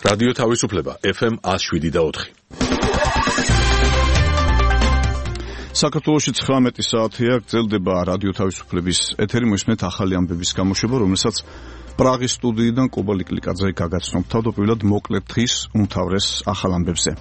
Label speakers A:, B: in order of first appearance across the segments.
A: რადიო თავისუფლება FM 107.4.
B: საქართველოში 19 საათია გრძელდება რადიო თავისუფლების ეთერი, მოისმენთ ახალი ამბების გამოშვება, რომელსაც პრაღის სტუდიიდან კობა ლიკლიკაძე გაგაცნობ. თავდაპირველად მოკლედ დღის უმთავრეს ახალ ამბებზე.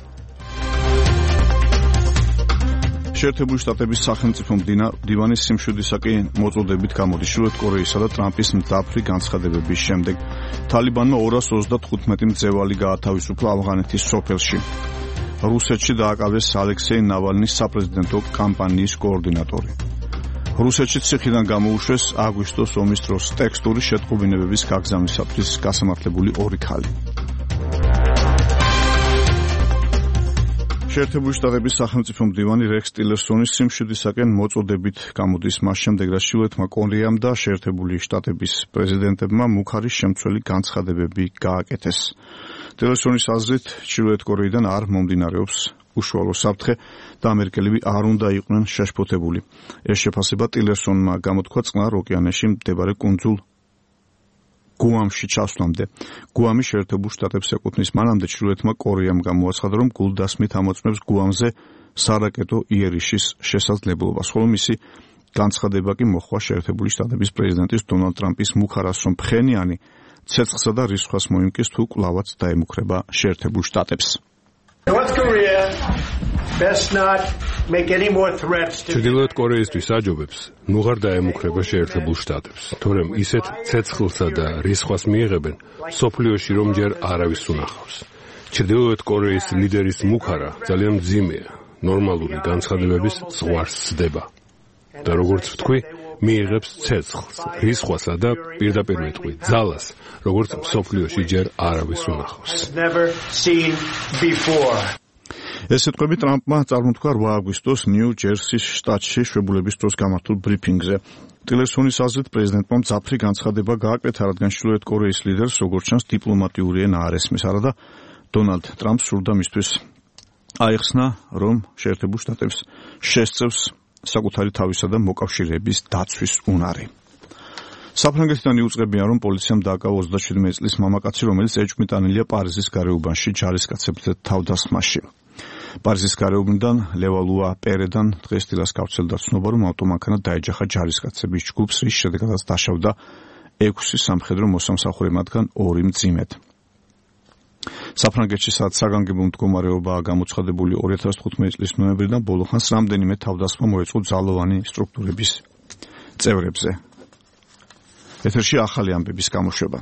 B: შეერთებული შტატების სახელმწიფო მდივანის სიმშვიდისაკი მოწოდებით გამოდის ჩრდილოეთ კორეისა და ტრამპის მძაფრი განცხადებების შემდეგ. თალიბანმა 235 მძევალი გაათავისუფლა ავღანეთის სოფელში. რუსეთში დააკავეს ალექსეი ნავალნის საპრეზიდენტო კამპანიის კოორდინატორი. რუსეთში ციხიდან გამოუშვეს აგვისტოს ომის დროს ტექსტური შეტყობინებების გაგზავნისათვის გასამართლებული 2 ქალი. შეერთებული შტატების სახელმწიფო მდივანი რექს ტილერსონის სიმშვიდისაკენ მოწოდებით გამოდის მას შემდეგ, რაც ჩრდილოეთმა კორეამ და შეერთებული შტატების პრეზიდენტებმა მუქარის შემცველი განცხადებები გააკეთეს. ტილერსონის აზრით, ჩრდილოეთ კორეიდან არ მომდინარეობს უშუალო საფრთხე და ამერიკელები არ უნდა იყვნენ შეშფოთებული. ეს შეფასება ტილერსონმა გამოთქვა წყნარ ოკეანეში მდებარე კუნძულ გუამში ჩასვლამდე. გუამი შეერთებულ შტატებს ეკუთვნის. მანამდე ჩრდილოეთმა კორეამ გამოაცხადა, რომ გულდასმით ამოწმებს გუამზე სარაკეტო იერიშის შესაძლებლობას, ხოლო მისი განცხადება კი მოხდა შეერთებული შტატების პრეზიდენტის დონალდ ტრამპის მუქარას, რომ ფხენიანი ცეცხლსა და რისხვას მოიმკის თუ კვლავაც დაემუქრება შეერთებულ შტატებს.
C: ჩრდილოეთ კორეისთვის აჯობებს ნუღარ დაემუქრება შეერთებულ შტატებს, თორემ ისეთ ცეცხლსა და რისხვას მიიღებენ სოფლიოში, რომ ჯერ არავის უნახავს. ჩრდილოეთ კორეის ლიდერის მუქარა ძალიან მძიმეა, ნორმალური განცხადებების ზღვარს სდება და როგორც ვთქვი, მიიღებს ცეცხლს, რისხვასა და პირდაპირ ვეთქვი, ძალას, როგორც სოფლიოში ჯერ არავის უნახავს.
B: ეს სიტყვები ტრამპმა წარმოთქვა 8 აგვისტოს ნიუ-ჯერსის შტატში შვებულების დროს გამართულ ბრიფინგზე. ტილერსონის აზრით, პრეზიდენტმა მძაფრი განცხადება გააკეთა, რადგან ჩრდილოეთ კორეის ლიდერს, როგორც ჩანს, დიპლომატიური ენა არ ესმის, არადა დონალდ ტრამპს სურდა მისთვის აიხსნა, რომ შეერთებულ შტატებს შესწევს საკუთარი თავისა და მოკავშირეების დაცვის უნარი. საფრანგეთიდან იუწყებიან, რომ პოლიციამ დააკავა 37 წლის მამაკაცი, რომელიც ეჭვმიტანილია პარიზის გარეუბანში ჯარისკაცებთან თავდასხმაში. პარიზის გარეუბნიდან ლევალუა პერედან დღეს დილას გავრცელდა ცნობა, რომ ავტომანქანა დაეჯახა ჯარისკაცების ჯგუფს, რის შედეგადაც დაშავდა 6 სამხედრო მოსამსახურე, მათგან 2 მძიმედ. საფრანგეთში საგანგებო მდგომარეობაა გამოცხადებული 2015 წლის ნოემბრიდან ბოლოხანს რამდენიმე თავდასხმა მოეწყო ძალოვანი სტრუქტურების წევრებზე. ეთერში ახალი ამბების გამოშვება.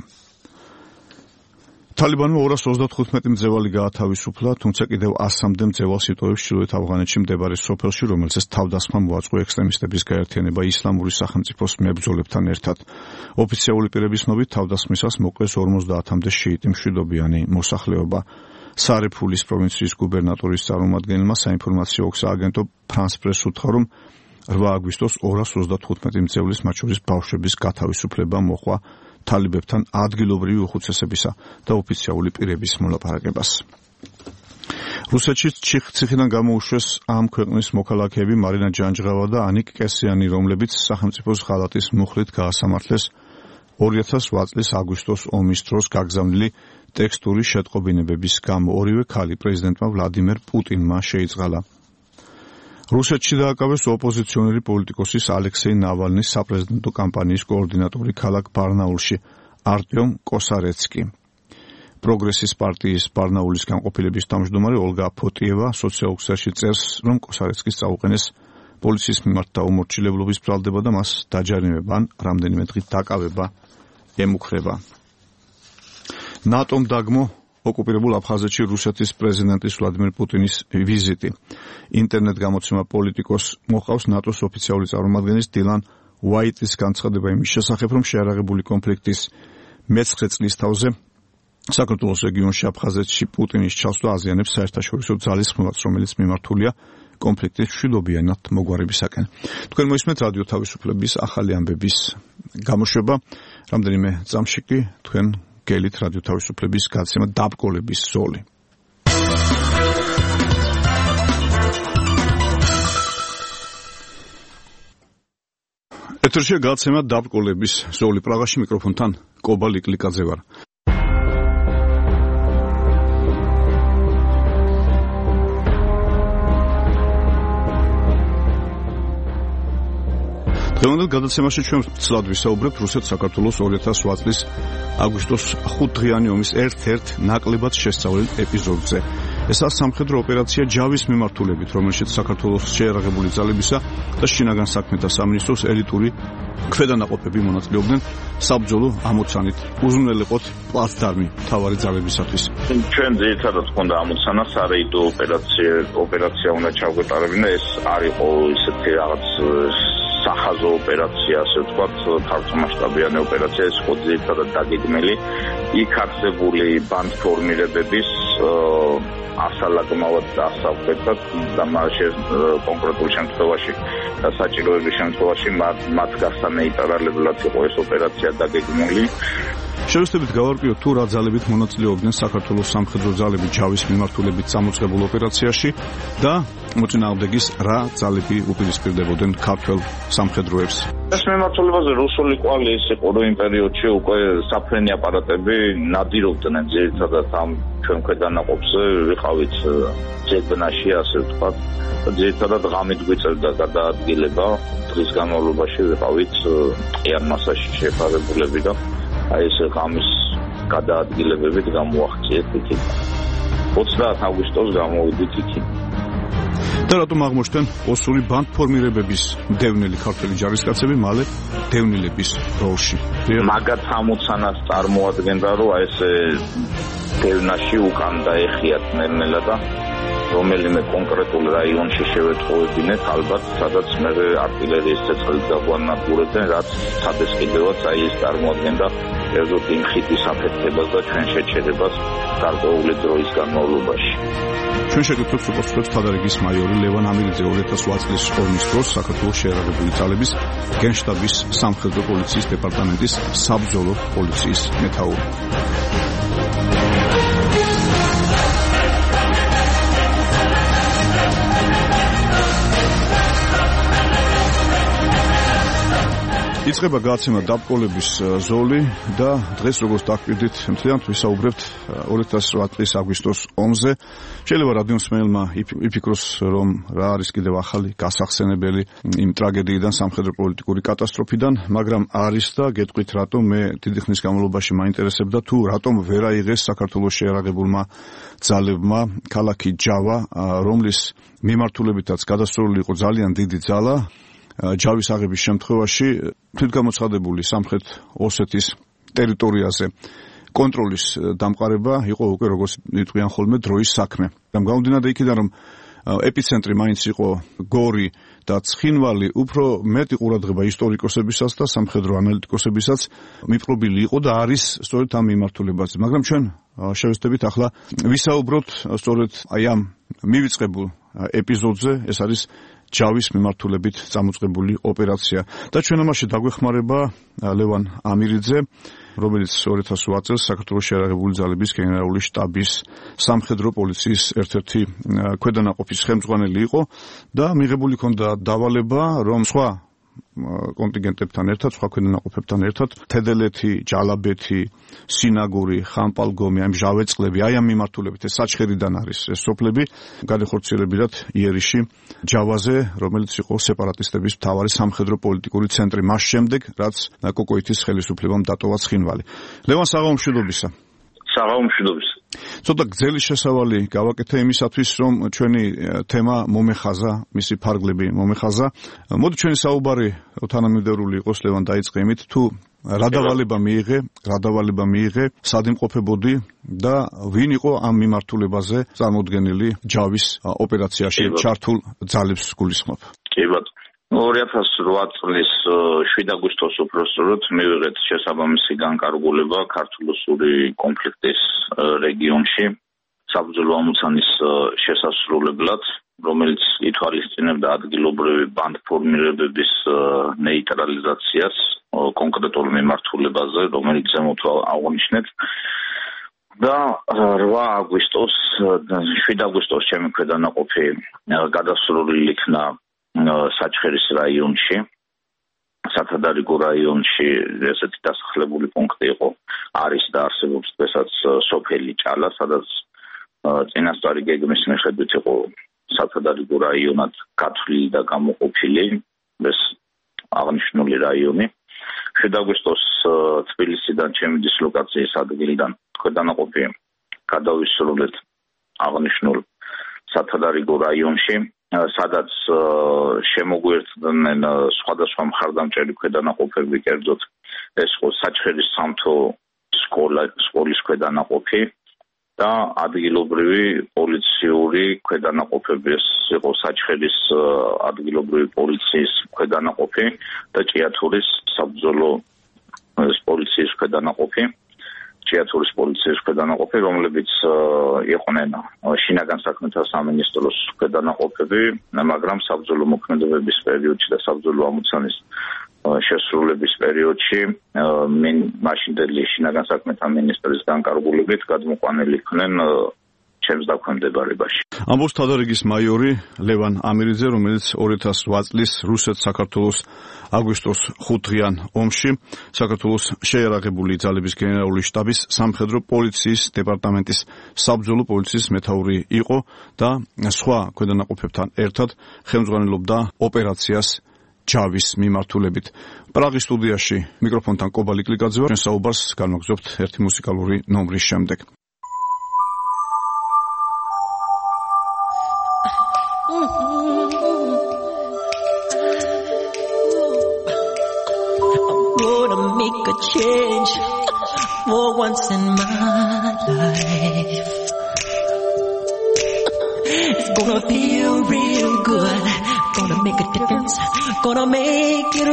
B: თალიბანმა 235 მძევალი გაათავისუფლა, თუმცა კიდევ 100-მდე მძევალს იტოვებს ჩრდილოეთ ავღანეთში მდებარე სოფელში, რომელზეც თავდასხმა მოაწყო ექსტრემისტების გაერთიანება ისლამური სახელმწიფოს მებრძოლებთან ერთად. ოფიციალური პირების ცნობით, თავდასხმისას მოკლეს 50-მდე შიიტი მშვიდობიანი მოსახლეობა. სარიფულის პროვინციის გუბერნატორის წარმომადგენელმა საინფორმაციო სააგენტო ფრანს პრეს უთხრა, რომ 8 აგვისტოს 235 მძევლის, მათ შორის ბავშვების გათავისუფლება მოჰყვა თალიბებთან ადგილობრივი უხუცესებისა და ოფიციალური პირების მოლაპარაკებას. რუსეთში ციხიდან გამოუშვეს ამ ქვეყნის მოქალაქეები მარინა ჯანჯღავა და ანიკ კესიანი, რომლებიც სახელმწიფოს ღალატის მუხლით გაასამართლეს 2008 წლის აგვისტოს ომის დროს გაგზავნილი ტექსტური შეტყობინებების გამო. ორივე ქალი პრეზიდენტმა ვლადიმერ პუტინმა შეიწყალა. რუსეთში დააკავეს ოპოზიციონერი პოლიტიკოსის ალექსეი ნავალნის საპრეზიდენტო კამპანიის კოორდინატორი ქალაქ ბარნაულში არტიომ კოსარეცკი. პროგრესის პარტიის ბარნაულის განყოფილების თავმჯდომარე ოლგა ფოტიევა სოციალურ ქსელში წერს, რომ კოსარეცკის წაუყენეს პოლიციის მიმართ დაუმორჩილებლობის ბრალდება და მას დაჯარიმება ან რამდენიმე დღით დაკავება ემუქრება. ნატომ დაგმო ოკუპირებულ აფხაზეთში რუსეთის პრეზიდენტის ვლადიმერ პუტინის ვიზიტი. ინტერნეტ გამოცემა პოლიტიკოს მოყავს ნატოს ოფიციალური წარმომადგენლის დილან უაიტის განცხადება იმის შესახებ, რომ შეარაღებული კონფლიქტის მე-9 წლის თავზე საქართველოს რეგიონში აფხაზეთში პუტინის ჩასვლა აზიანებს საერთაშორისო ძალისხმევას, რომელიც მიმართულია კონფლიქტის მშვიდობიანად მოგვარებისაკენ. თქვენ მოისმენთ რადიო თავისუფლების ახალი ამბების გამოშვება. რამდენიმე წამში კი თქვენ გელით რადიო თავისუფლების გაცემა დაბრკოლების ზოლი. ეთერში გაცემა დაბრკოლების ზოლი. პრაღაში მიკროფონთან კობა ლიკლიკაძე ვარ. დღევანდელ გადაცემაში ჩვენ ცლად ვისაუბრებთ რუსეთ-საქართველოს 2008 წლის აგვისტოს 5 დღიანი ომის ერთ-ერთ ნაკლებად შესწავლილ ეპიზოდზე. ესაა სამხედრო ოპერაცია ჯავის მიმართულებით, რომელშიც საქართველოს შეიარაღებული ძალებისა და შინაგან საქმეთა სამინისტროს ელიტური ქვედანაყოფები მონაწილეობდნენ საბრძოლო ამოცანით. უზრუნველყოთ პლაცდარმი მთავარი ძალებისათვის.
D: ჩვენ ძირითადად ჰქონდა ამოცანა სარეიდო ოპერაცია უნდა ჩავგეტარებინა, ეს არ იყო ისეთი რაღაც სახაზო ოპერაცია, ასე ვთქვათ, ფართომასშტაბიანი ოპერაცია, ეს იყო ძირითადად დაგეგმილი იქ არსებული ბანდ ფორმირებების ასალაგმავად დასახვედად და კონკრეტულ შემთხვევაში და საჭიროების შემთხვევაში მათ გასთან ნეიტრალებლად იყო ეს ოპერაცია დაგეგმილი.
B: შევეცდებით გავარკვიოთ თუ რა ძალებით მონაწილეობდნენ საქართველოს სამხედრო ძალები ჯავის მიმართულებით წამოწყებულ ოპერაციაში და მოწინააღმდეგის რა ძალები უპირისპირდებოდნენ ქართველ სამხედროებს.
D: ეს მიმართულებაზე რუსული კვალი ის იყო, რომ იმ პერიოდში უკვე საფრენი აპარატები ნადირობდნენ ძირითადად ამ ჩვენ ქვედანაყოფზე, ვიყავით ძებნაში, ასე ვთქვათ. ძირითადად ღამით გვიწევდა გადაადგილება, დღის განმავლობაში ვიყავით ყიან მასაში შეფარებულები და აი ეს ღამის გადაადგილებებით გამოახციეთ იქით. 30 აგვისტოს გამოვიდით იქით.
B: და რატომ აღმოჩნდნენ ოსური ბანდ ფორმირებების მდევნელი ქართველი ჯარისკაცები მალე დევნილების როლში?
D: მაგათ ამოცანას წარმოადგენდა, რომ აი ეს დევნაში უკან დაეხიათ ნელ-ნელა და რომელიმე კონკრეტულ რაიონში შევეთხოვებინეთ, ალბათ, სადაც მე артиლერიის ცეცხლით გაგვანადგურებდნენ, რაც სადეს კიდევაც აი ეს წარმოადგენდა ერთოდ იმ ხიდის აფეთქებას და ჩვენ შეჩერებას გარკვეული დროის განმავლობაში.
B: ჩვენ შეგეძლოთ უპასუხოთ ფადარიგის მაიორი ლევან ამირიძე 2008 წლის ომის დროს საქართველოს შეიარაღებული ძალების გენშტაბის სამხედრო პოლიციის დეპარტამენტის საბრძოლო პოლიციის მეთაური. იწყება გააცემა დაბკოლების ზოლი და დღეს როგორც დაგვირდით, მთლიანად ვისაუბრებთ 2008 წლის აგვისტოს ომზე. შეიძლება რადიომსმენელმა იფიქროს, რომ რა არის კიდევ ახალი გასახსენებელი იმ ტრაგედიიდან, სამხედრო პოლიტიკური კატასტროფიდან, მაგრამ არის და გეტყვით რატომ მე დიდი ხნის განმავლობაში მაინტერესებდა თუ რატომ ვერ აიღეს საქართველოს შეიარაღებულმა ძალებმა ქალაქი ჯავა, რომლის მიმართულებითაც გადასწორული იყო ძალიან დიდი ძალა. ჯავის აღების შემთხვევაში თვითგამოცხადებული სამხრეთ ოსეთის ტერიტორიაზე კონტროლის დამყარება იყო უკვე როგორც იტყვიან ხოლმე დროის საქმე. გამომდინარე იქიდან რომ ეპიცენტრი მაინც იყო გორი და ცხინვალი, უფრო მეტი ყურადღება ისტორიკოსებისაც და სამხედრო ანალიტიკოსებისაც მიპყრობილი იყო და არის სწორედ ამ მიმართულებაზე. მაგრამ ჩვენ შევეცდებით ახლა ვისაუბროთ სწორედ აი ამ მივიწყებულ ეპიზოდზე, ეს არის ჯავის მიმართულებით წამოწყებული ოპერაცია. და ჩვენ ამაში დაგვეხმარება ლევან ამირიძე, რომელიც 2008 წელს საქართველოს შეიარაღებული ძალების გენერალური შტაბის სამხედრო პოლიციის ერთ-ერთი ქვედანაყოფის ხელმძღვანელი იყო და მიღებული ჰქონდა დავალება, რომ სხვა კონტინგენტებთან ერთად, სხვა ქვედანაყოფებთან ერთად თედელეთი, ჯალაბეთი, სინაგური, ხამპალგომი, აი მჟავეწყლები, აი ამ მიმართულებით ეს საჩხერიდან არის ეს სოფლები გადახორციელებიდან იერიში ჯავაზე, რომელიც იყო სეპარატისტების მთავარი სამხედრო პოლიტიკური ცენტრი მას შემდეგ, რაც კოკოითის ხელისუფლებამ დატოვა ცხინვალი. ლევან, საღამომშვიდობისა.
D: საღამომშვიდობისა.
B: ცოტა გრძელი შესავალი გავაკეთე იმისათვის, რომ ჩვენი თემა მომეხაზა, მისი ფარგლები მომეხაზა. მოდი ჩვენი საუბარი თანამიმდევრული იყოს, ლევან, დაიწყე იმით, თუ რა დავალება მიიღე, სად იმყოფებოდი და ვინ იყო ამ მიმართულებაზე წარმოდგენილი ჯავის ოპერაციაში ჩართულ ძალებს გულისხმობ.
D: კი ბატონო. 2008 წლის 7 აგვისტოს უпроსწორად მივიღეთ შესაბამისი განკარგულება ქართულ-რუსული კონფლიქტის რეგიონში საბრძოლო ამოცანის შესასრულებლად, რომელიც ითვალისწინებდა ადგილობრივი ბანდ ფორმირებების ნეიტრალიზაციას კონკრეტულ მიმართულებაზე, რომელიც ზემოთ აღნიშნეთ. და 7 აგვისტოს ჩემი ქვედანაყოფი გადასროლილი იქნა საჩხერის რაიონში, სათადარიგო რაიონში ესეთი დასახლებული პუნქტი იყო, არის და არსებობს დღესაც სოფელი ჭალა, სადაც წინასწარი გეგმის მიხედვით იყო სათადარიგო რაიონად გათვლილი და გამოყოფილი. ეს აღნიშნული რაიონი. 7 აგვისტოს თბილისიდან ჩემი დისლოკაციის ადგილიდან ქვედანაყოფი გადავისრულეთ აღნიშნულ სათადარიგო რაიონში, სადაც შემოგვერთდნენ სხვადასხვა მხარდამჭერი ქვედანაყოფები, კერძოდ ეს იყო საჩხერის სამთო სკოლის ქვედანაყოფი და ადგილობრივი პოლიციური ქვედანაყოფები, ეს იყო საჩხერის ადგილობრივი პოლიციის ქვედანაყოფი და ჭიათურის საბრძოლო პოლიციის ქვედანაყოფი. ჭიათურის პოლიციის ქვედანაყოფი, რომლებიც იყვნენ შინაგან საქმეთა სამინისტროს ქვედანაყოფები, მაგრამ საბრძოლო მოქმედებების პერიოდში და საბრძოლო ამოცანის შესრულების პერიოდში მაშინდელი შინაგან საქმეთა მინისტრის განკარგულებით გადმოყვანილი იქნენ ჩემს დაქვემდებარებაში.
B: ამბობს თადარიგის მაიორი ლევან ამირიძე, რომელიც 2008 წლის რუსეთ-საქართველოს აგვისტოს 5 დღიან ომში საქართველოს შეიარაღებული ძალების გენერალური შტაბის სამხედრო პოლიციის დეპარტამენტის საბრძოლო პოლიციის მეთაური იყო და სხვა ქვედანაყოფებთან ერთად ხელმძღვანელობდა ოპერაციას ჯავის მიმართულებით. პრაღის სტუდიაში მიკროფონთან კობალი კლიკაძე ვარ. ჩვენ საუბარს განვაგრძობთ ერთი მუსიკალური ნომრის შემდეგ.
E: Make a change for once in my life. It's gonna feel real good. Gonna make a difference. Gonna make it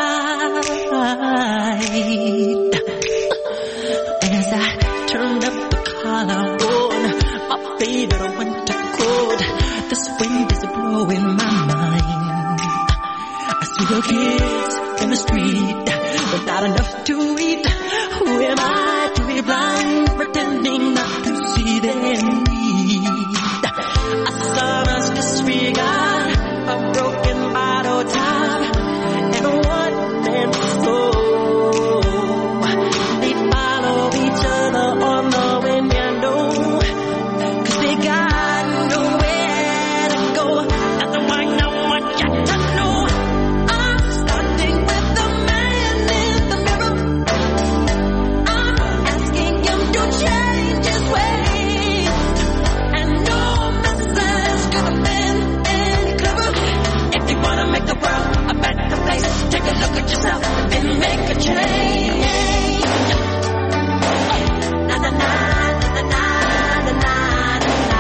E: right. As I turned up the collar on my favorite winter coat, this wind is blowing my mind. I see the kids in the street without enough to eat. Who am I to be blind, pretending not to see their need? A son's disregard, a broken bottle top, and a one-man soul. They follow each other on the window, 'cause they got nowhere to go. That's why no one got to know. I'm starting with the man in the mirror. I'm asking him to change his ways. And no message could have been any clearer. If you wanna make the world a better place, take a look at yourself and make a change. Na na na na na na na na.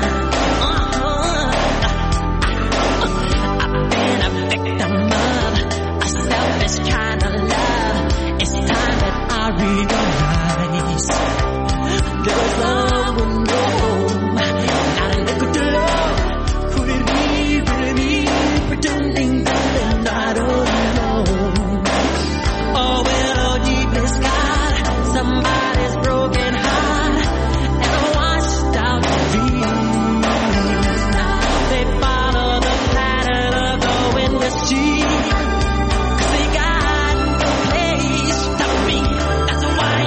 E: I've been a victim of a selfish kind of love. It's time that I realize there was love with no home, not a nickel to love. Could it be really pretending that they're not alone? Oh well, deep is God, somebody's broken heart and a washed out dreams. They follow the pattern of the wind with sheep. They got no place to be. That's why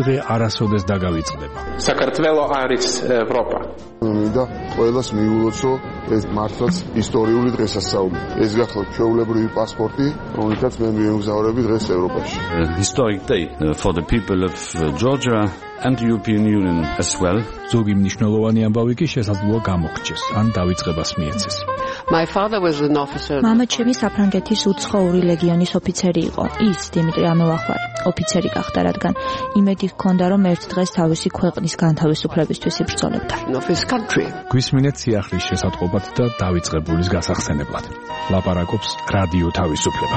F: დღე არასოდეს დაგავიწყდება.
G: საქართველო არის ევროპა.
H: მინდა ყველას მიულოცო ეს მართლაც ისტორიული დღესასწაული. ეს გახლავთ ჩვეულებრივი პასპორტი, რომელთაც მე მიემგზავრები დღეს ევროპაში.
I: Historic day for the people of Georgia and the European Union as well.
F: ზოგი მნიშვნელოვანი ამბავი კი შესაძლოა გამოხჩეს, ან დავიწყებას მიეცეს.
G: My father was an officer.
J: მამა ჩემი საფრანგეთის უცხოური ლეგიონის ოფიცერი იყო. ის დიმიტრი ამელახვარი ოფიცერი გახდა, რადგან იმედი ჰქონდა, რომ ერთ დღეს თავისი ქვეყნის განთავისუფლებისთვის იბრძოლებდა.
F: გვისმინეთ სიახლის შესატყობად და დავიწყებულის გასახსენებლად. ლაპარაკობს რადიო თავისუფლება.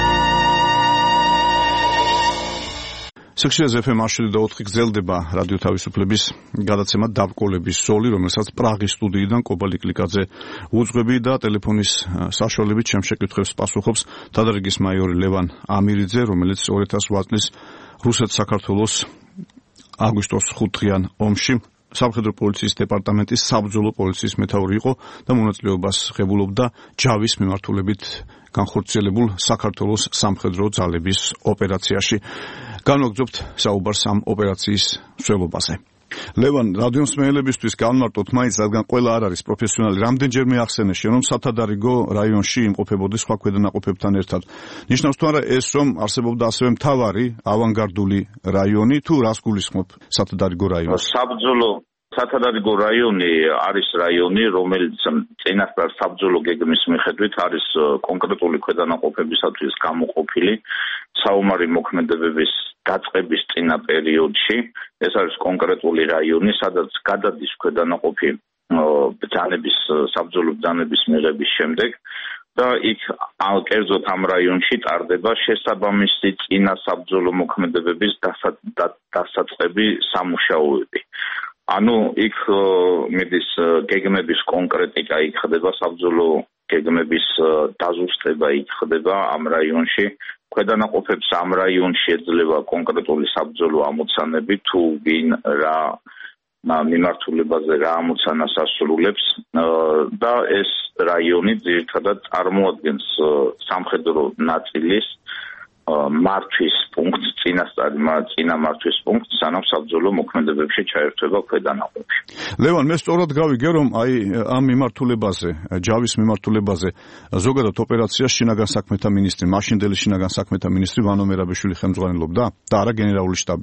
B: სექციაზე FM 104 გრძელდება რადიო თავისუფლების გადაცემა დაბრკოლების ზოლი, რომელსაც პრაღის სტუდიიდან კობალი კლიკაძე უძღვები და ტელეფონის საშუალებით ჩემ შეკითხვებს პასუხობს თადარიგის მაიორი ლევან ამირიძე, რომელიც 2008 წლის რუსეთ-საქართველოს აგვისტოს 5 დღიან ომში სამხედრო პოლიციის დეპარტამენტის საბრძოლო პოლიციის მეთაური იყო და მონაწილეობას ღებულობდა ჯავის მიმართულებით განხორციელებულ საქართველოს სამხედრო ძალების ოპერაციაში. განვაგრძობთ საუბარს ამ ოპერაციის მსვლელობაზე. ლევან, რადიო მსმენელებისთვის განმარტოთ მაინც, რადგან ყველა არ არის პროფესიონალი, რამდენჯერმე ახსენე შენ, რომ სათადარიგო რაიონში იმყოფებოდი სხვა ქვედანაყოფებთან ერთად. ნიშნავს თუ არა ეს, რომ არსებობდა ასევე მთავარი ავანგარდული რაიონი, თუ რას გულისხმობ სათადარიგო რაიონი?
D: სათადარიგო რაიონი არის რაიონი, რომელიც წინასწარ საბრძოლო გეგმის მიხედვით არის კონკრეტული ქვედანაყოფებისათვის გამოყოფილი საომარი მოქმედებების დაწყების წინა პერიოდში. ეს არის კონკრეტული რაიონი, სადაც გადადის ქვედანაყოფი ბრძანების საბრძოლო ბრძანების მიღების შემდეგ და იქ კერძოდ ამ რაიონში ტარდება შესაბამისი წინა საბრძოლო მოქმედებების დასაწყები სამუშაოები. ანუ იქ მიდის გეგმების კონკრეტიკა, იქ ხდება საბრძოლო გეგმების დაზუსტება, იქ ხდება ამ რაიონში. ქვედანაყოფებს ამ რაიონში ეძლევა კონკრეტული საბრძოლო ამოცანები, თუ ვინ რა მიმართულებაზე რა ამოცანას ასრულებს და ეს რაიონი ძირითადად წარმოადგენს სამხედრო ნაწილის მართვის პუნქტს, წინა მართვის პუნქტს, სანამ საბრძოლო მოქმედებებში ჩაერთვება ქვედანაყოფი.
B: ლევან, მე სწორად გავიგე, რომ აი ამ მიმართულებაზე, ჯავის მიმართულებაზე ზოგადად ოპერაციას შინაგან საქმეთა მინისტრი, მაშინდელი შინაგან საქმეთა მინისტრი ვანო მერაბიშვილი ხელმძღვანელობდა და არა გენერალური შტაბი.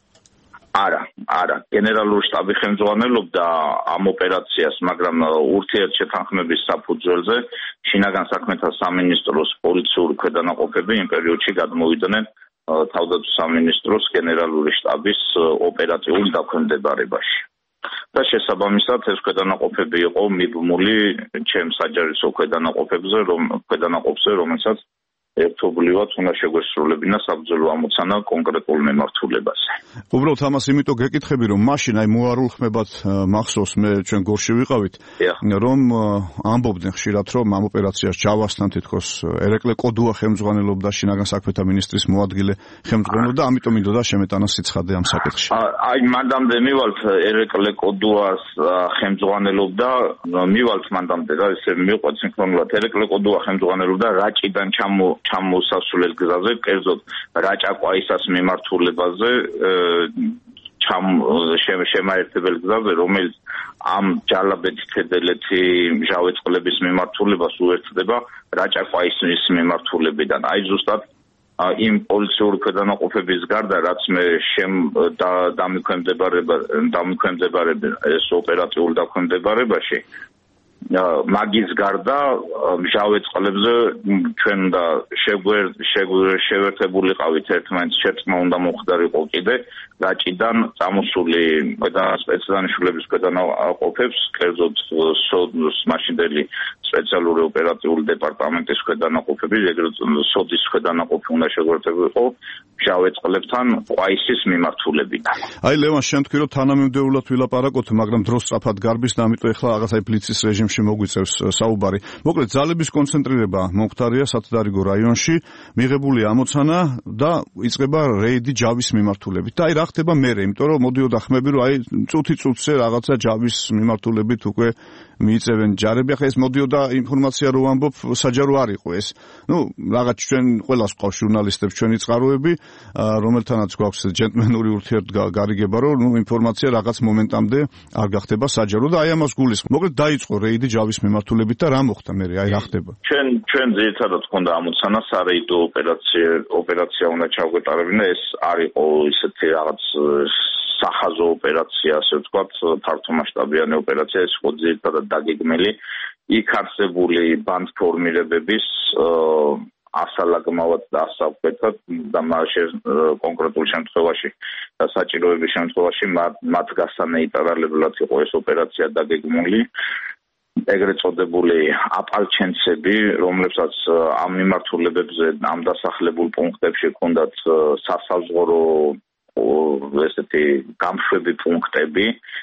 B: არა, გენერალური შტაბი ხელმძღვანელობდა ამ ოპერაციას, მაგრამ ურთიერთშეთანხმების საფუძველზე შინაგან საქმეთა სამინისტროს პოლიციური ქვედანაყოფები იმ პერიოდში გადმოვიდნენ თავდაცვის სამინისტროს გენერალური შტაბის ოპერატიულ დაქვემდებარებაში. და შესაბამისად ეს ქვედანაყოფები იყო მიბმული ჩემ საჯარისო ქვედანაყოფებზე, რომელსაც ერთობლივად უნდა შეგვესრულებინა საბრძოლო ამოცანა კონკრეტულ მიმართულებაზე. უბრალოდ ამას იმიტომ გეკითხები, რომ მაშინ აი მოარულ ხმებად მახსოვს, მე ჩვენ გორში ვიყავით, რომ ამბობდნენ ხშირად, რომ ამ ოპერაციას ჯავასთან თითქოს ერეკლე კოდუა ხელმძღვანელობდა, შინაგან საქმეთა მინისტრის მოადგილე ხელმძღვანელობდა, ამიტომ მინდოდა შემეტანა სიცხადე ამ საკითხში.
D: აი მანდამდე მივალთ ერეკლე კოდუას ხელმძღვანელობდა, მივალთ მანდამდე რა ესე მიყვათ სინქრონულად ერეკლე კოდუა ხელმძღვანელობდა რაჭიდან ჩამოსასვლელ გზაზე, კერძოდ რაჭა-ყვაისას მიმართულებაზე, შემაერთებელ გზაზე, რომელიც ამ ჯალაბეთ-თედელეთი მჟავე-წყლების მიმართულებას უერთდება რაჭა-ყვაისის მიმართულებიდან. აი ზუსტად იმ პოლიციური ქვედანაყოფების გარდა, რაც მე დამიქვემდებარება ეს ოპერატიულ დაქვემდებარებაში, მაგის გარდა მჟავე წყლებზე ჩვენ და შევერთებულიყავით ერთმანეთს შერწყმა უნდა მოხდარიყო კიდე რაჭიდან წამოსული სპეციალისტების ქვედანაყოფებს, კერძოდ სოდოს მაშინდელი სპეციალური ოპერატიული დეპარტამენტის ქვედანაყოფები, ეგრეთ სოდის ქვედანაყოფი უნდა შეგვერთებულიყო მჟავე წყლებთან ყვაისის მიმართულებიდან.
B: აი ლევან, შენ თქვი, რომ თანამიმდევრულად ვილაპარაკოთ, მაგრამ დრო სწრაფად გარბის და ამიტომ ეხლა რაღაცა ბლიცის რეჟიმში თემაში მოგვიწევს საუბარი. მოკლედ ძალების კონცენტრირება მომხდარია სათადარიგო რაიონში, მიღებული ამოცანა და იწყება რეიდი ჯავის მიმართულებით. და აი რა ხდება მერე, იმიტომ რომ მოდიოდა ხმები, რომ აი წუთი-წუთზე რაღაცა ჯავის მიმართულებით უკვე მიიწევენ ჯარები. ახლა ეს მოდიოდა ინფორმაცია რომ ამბობ საჯარო არ იყო ეს. რაღაც ჩვენ ყველას ყავს ჟურნალისტებს ჩვენი წყაროები, რომელთანაც გვაქვს ჯენტლმენური ურთიერთგარიგება, რომ ინფორმაცია რაღაც მომენტამდე არ გახდება საჯარო და აი ამას გულისხმობ. მოკლედ დაიწყო რეიდი ჯავის მიმართულებით და რა მოხდა მერე? აი რა ხდება?
D: ჩვენ ძირითადად გქონდა ამოცანა სარეიდო ოპერაცია უნდა ჩავგვეტარებინა, ეს არ იყო ისეთი რაღაც სახაზო ოპერაცია, ასე ვთქვათ, ფართომასშტაბიანი ოპერაცია, ეს იყო ძირითადად დაგეგმილი იქ არსებული ბანდფორმირებების ასალაგმავად და ასაკვეთად და კონკრეტულ შემთხვევაში და საჭიროების შემთხვევაში მათ გასანეიტრალებლად იყო ეს ოპერაცია დაგეგმული. ეგრეთ წოდებული აპალჩენცები, რომლებსაც ამ მიმართულებებზე ამ დასახლებულ პუნქტებში ჰქონდათ სასაზღვრო ესეთი გამშვები პუნქტები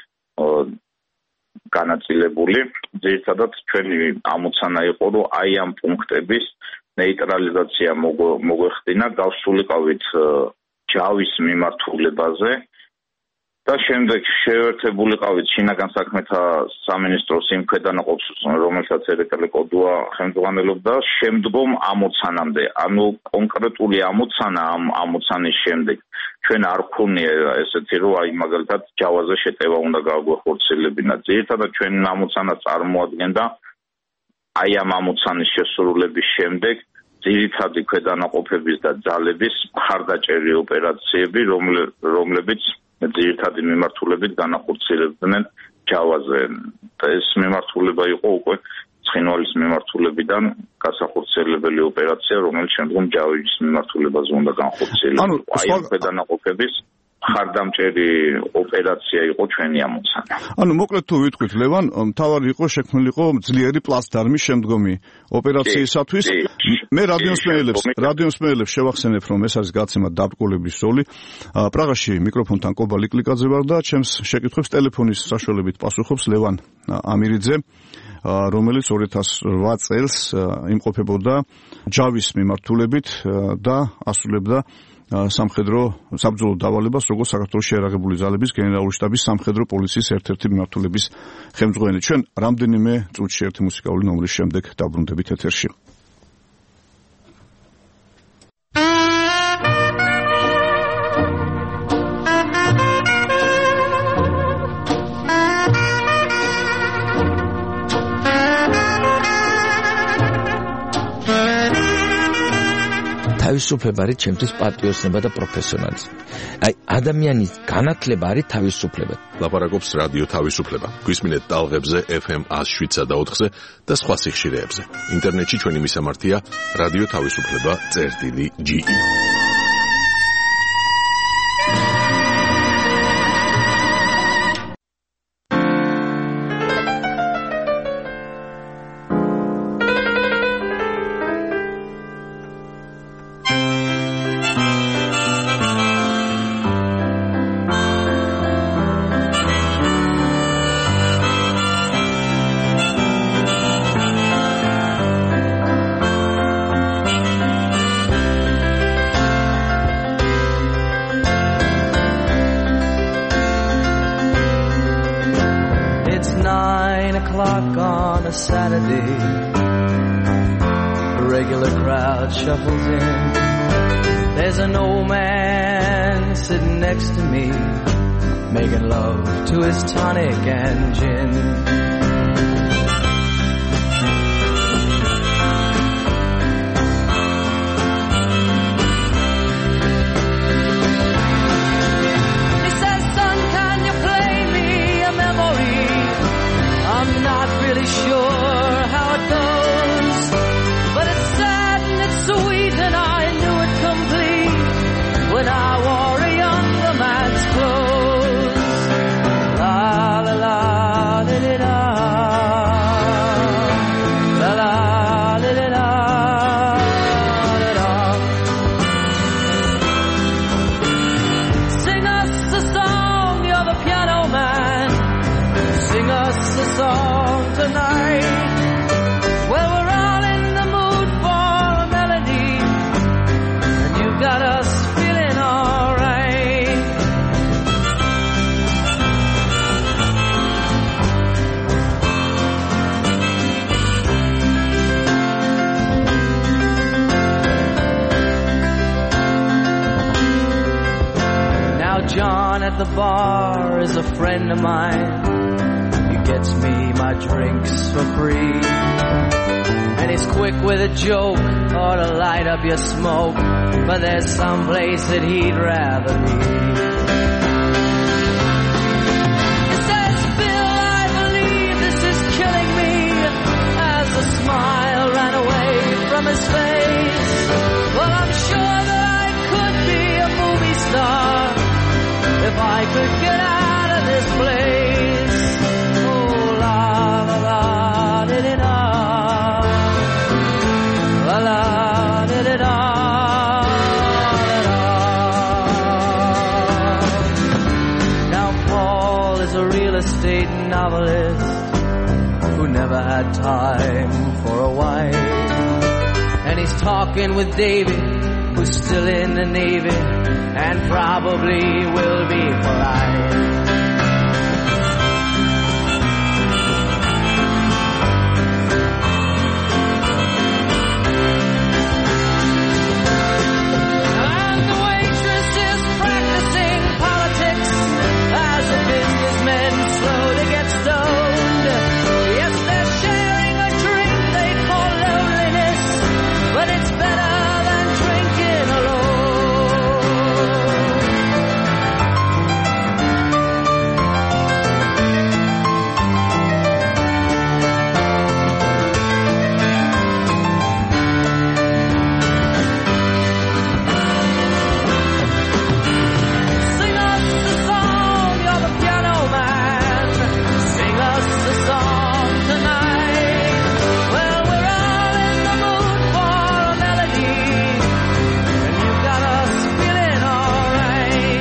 D: განაწილებული. ძირითადად ჩვენი ამოცანა იყო, რომ აი ამ პუნქტების ნეიტრალიზაცია მოგვეხდინა, გავსულიყავით ჯავის მიმართულებაზე და შემდეგ შევერთებულიყავით შინაგან საქმეთა სამინისტროს იმ ქვედანაყოფს, რომელსაც ერეტელი კოდუა ხელმძღვანელობდა, შემდგომ ამოცანამდე. ანუ კონკრეტული ამოცანა ამ ამოცანის შემდეგ ჩვენ არ გვქონია ესეთი, რომ აი მაგალითად ჯავაზე შეტევა უნდა გაგვეხორციელებინა. ძირითადად ჩვენი ამოცანა წარმოადგენდა აი ამ ამოცანის შესრულების შემდეგ ძირითადი ქვედანაყოფების და ძალების მხარდაჭერი ოპერაციები, რომლებიც ძირითადი მიმართულებით განახორციელებდნენ ჯავაზე. და ეს მიმართულება იყო უკვე ცხინვალის მიმართულებიდან გასახორციელებელი ოპერაცია, რომელიც შემდგომ ჯავის მიმართულებაზე უნდა განხორციელებდეს. აი ამ ქვედანაყოფების მხარდამჭერი ოპერაცია იყო ჩვენი ამოცანა.
B: ანუ მოკლედ თუ ვიტყვით ლევან, მთავარი იყო შექმნილიყო ძლიერი პლაცდარმი შემდგომი ოპერაციისათვის. მე რადიოსმენელებს შევახსენებ, რომ ეს არის გაცემა დაბრკოლების ზოლი. პრაღაში მიკროფონთან კობა ლიკლიკაძე ვარ და ჩემს შეკითხვებს ტელეფონის საშუალებით პასუხობს ლევან ამირიძე, რომელიც 2008 წელს იმყოფებოდა ჯავის მიმართულებით და ასრულებდა სამხედრო საბრძოლო დავალებას, როგორც საქართველოს შეიარაღებული ძალების გენერალური შტაბის სამხედრო პოლიციის ერთ-ერთი მიმართულების ხელმძღვანელი. ჩვენ რამდენიმე წუთში ერთი მუსიკალური ნომრის შემდეგ დაბრუნდებით ეთერში.
K: თავისუფლება არის ჩემთვის პატრიოტიზმი და პროფესიონალიზმი. აი ადამიანის განათლება არის თავისუფლება.
A: ლაპარაკობს რადიო თავისუფლება. გვისმინეთ ტალღებზე FM 107.4-ზე და სხვა სიხშირეებზე. ინტერნეტში ჩვენი მისამართია რადიო თავისუფლება.ge.
L: Shuffles in. There's an old man sitting next to me, making love to his tonic and gin. He says, son, can you play me a memory? I'm not really sure how it goes, but it's sad and it's sweet and I knew it complete when I wore a younger man's clothes. La la la la la la la la la la la. Sing us a song, you're the piano man. Sing us a song tonight. at the bar is a friend of mine. He gets me my drinks for free. And he's quick with a joke or to light up your smoke, but there's some place that he'd rather be. He says, Bill, I believe this is killing me, as a smile ran away from his face. Well, I'm sure that I could be a movie star if I could get out of this place. Oh, la la la, di-di-da. La la, di-di-da. Now Paul is a real estate novelist who never had time for a wife. And he's talking with David, who's still in the Navy and probably will be for life. And the waitress is practicing politics as the businessmen slow to get stoned. Yes, they're sharing a drink they call loneliness, but it's better than drinking alone. Sing us a song, you're the piano man. Sing us a song tonight. Well, we're all in the mood for a melody, and you got us feeling alright.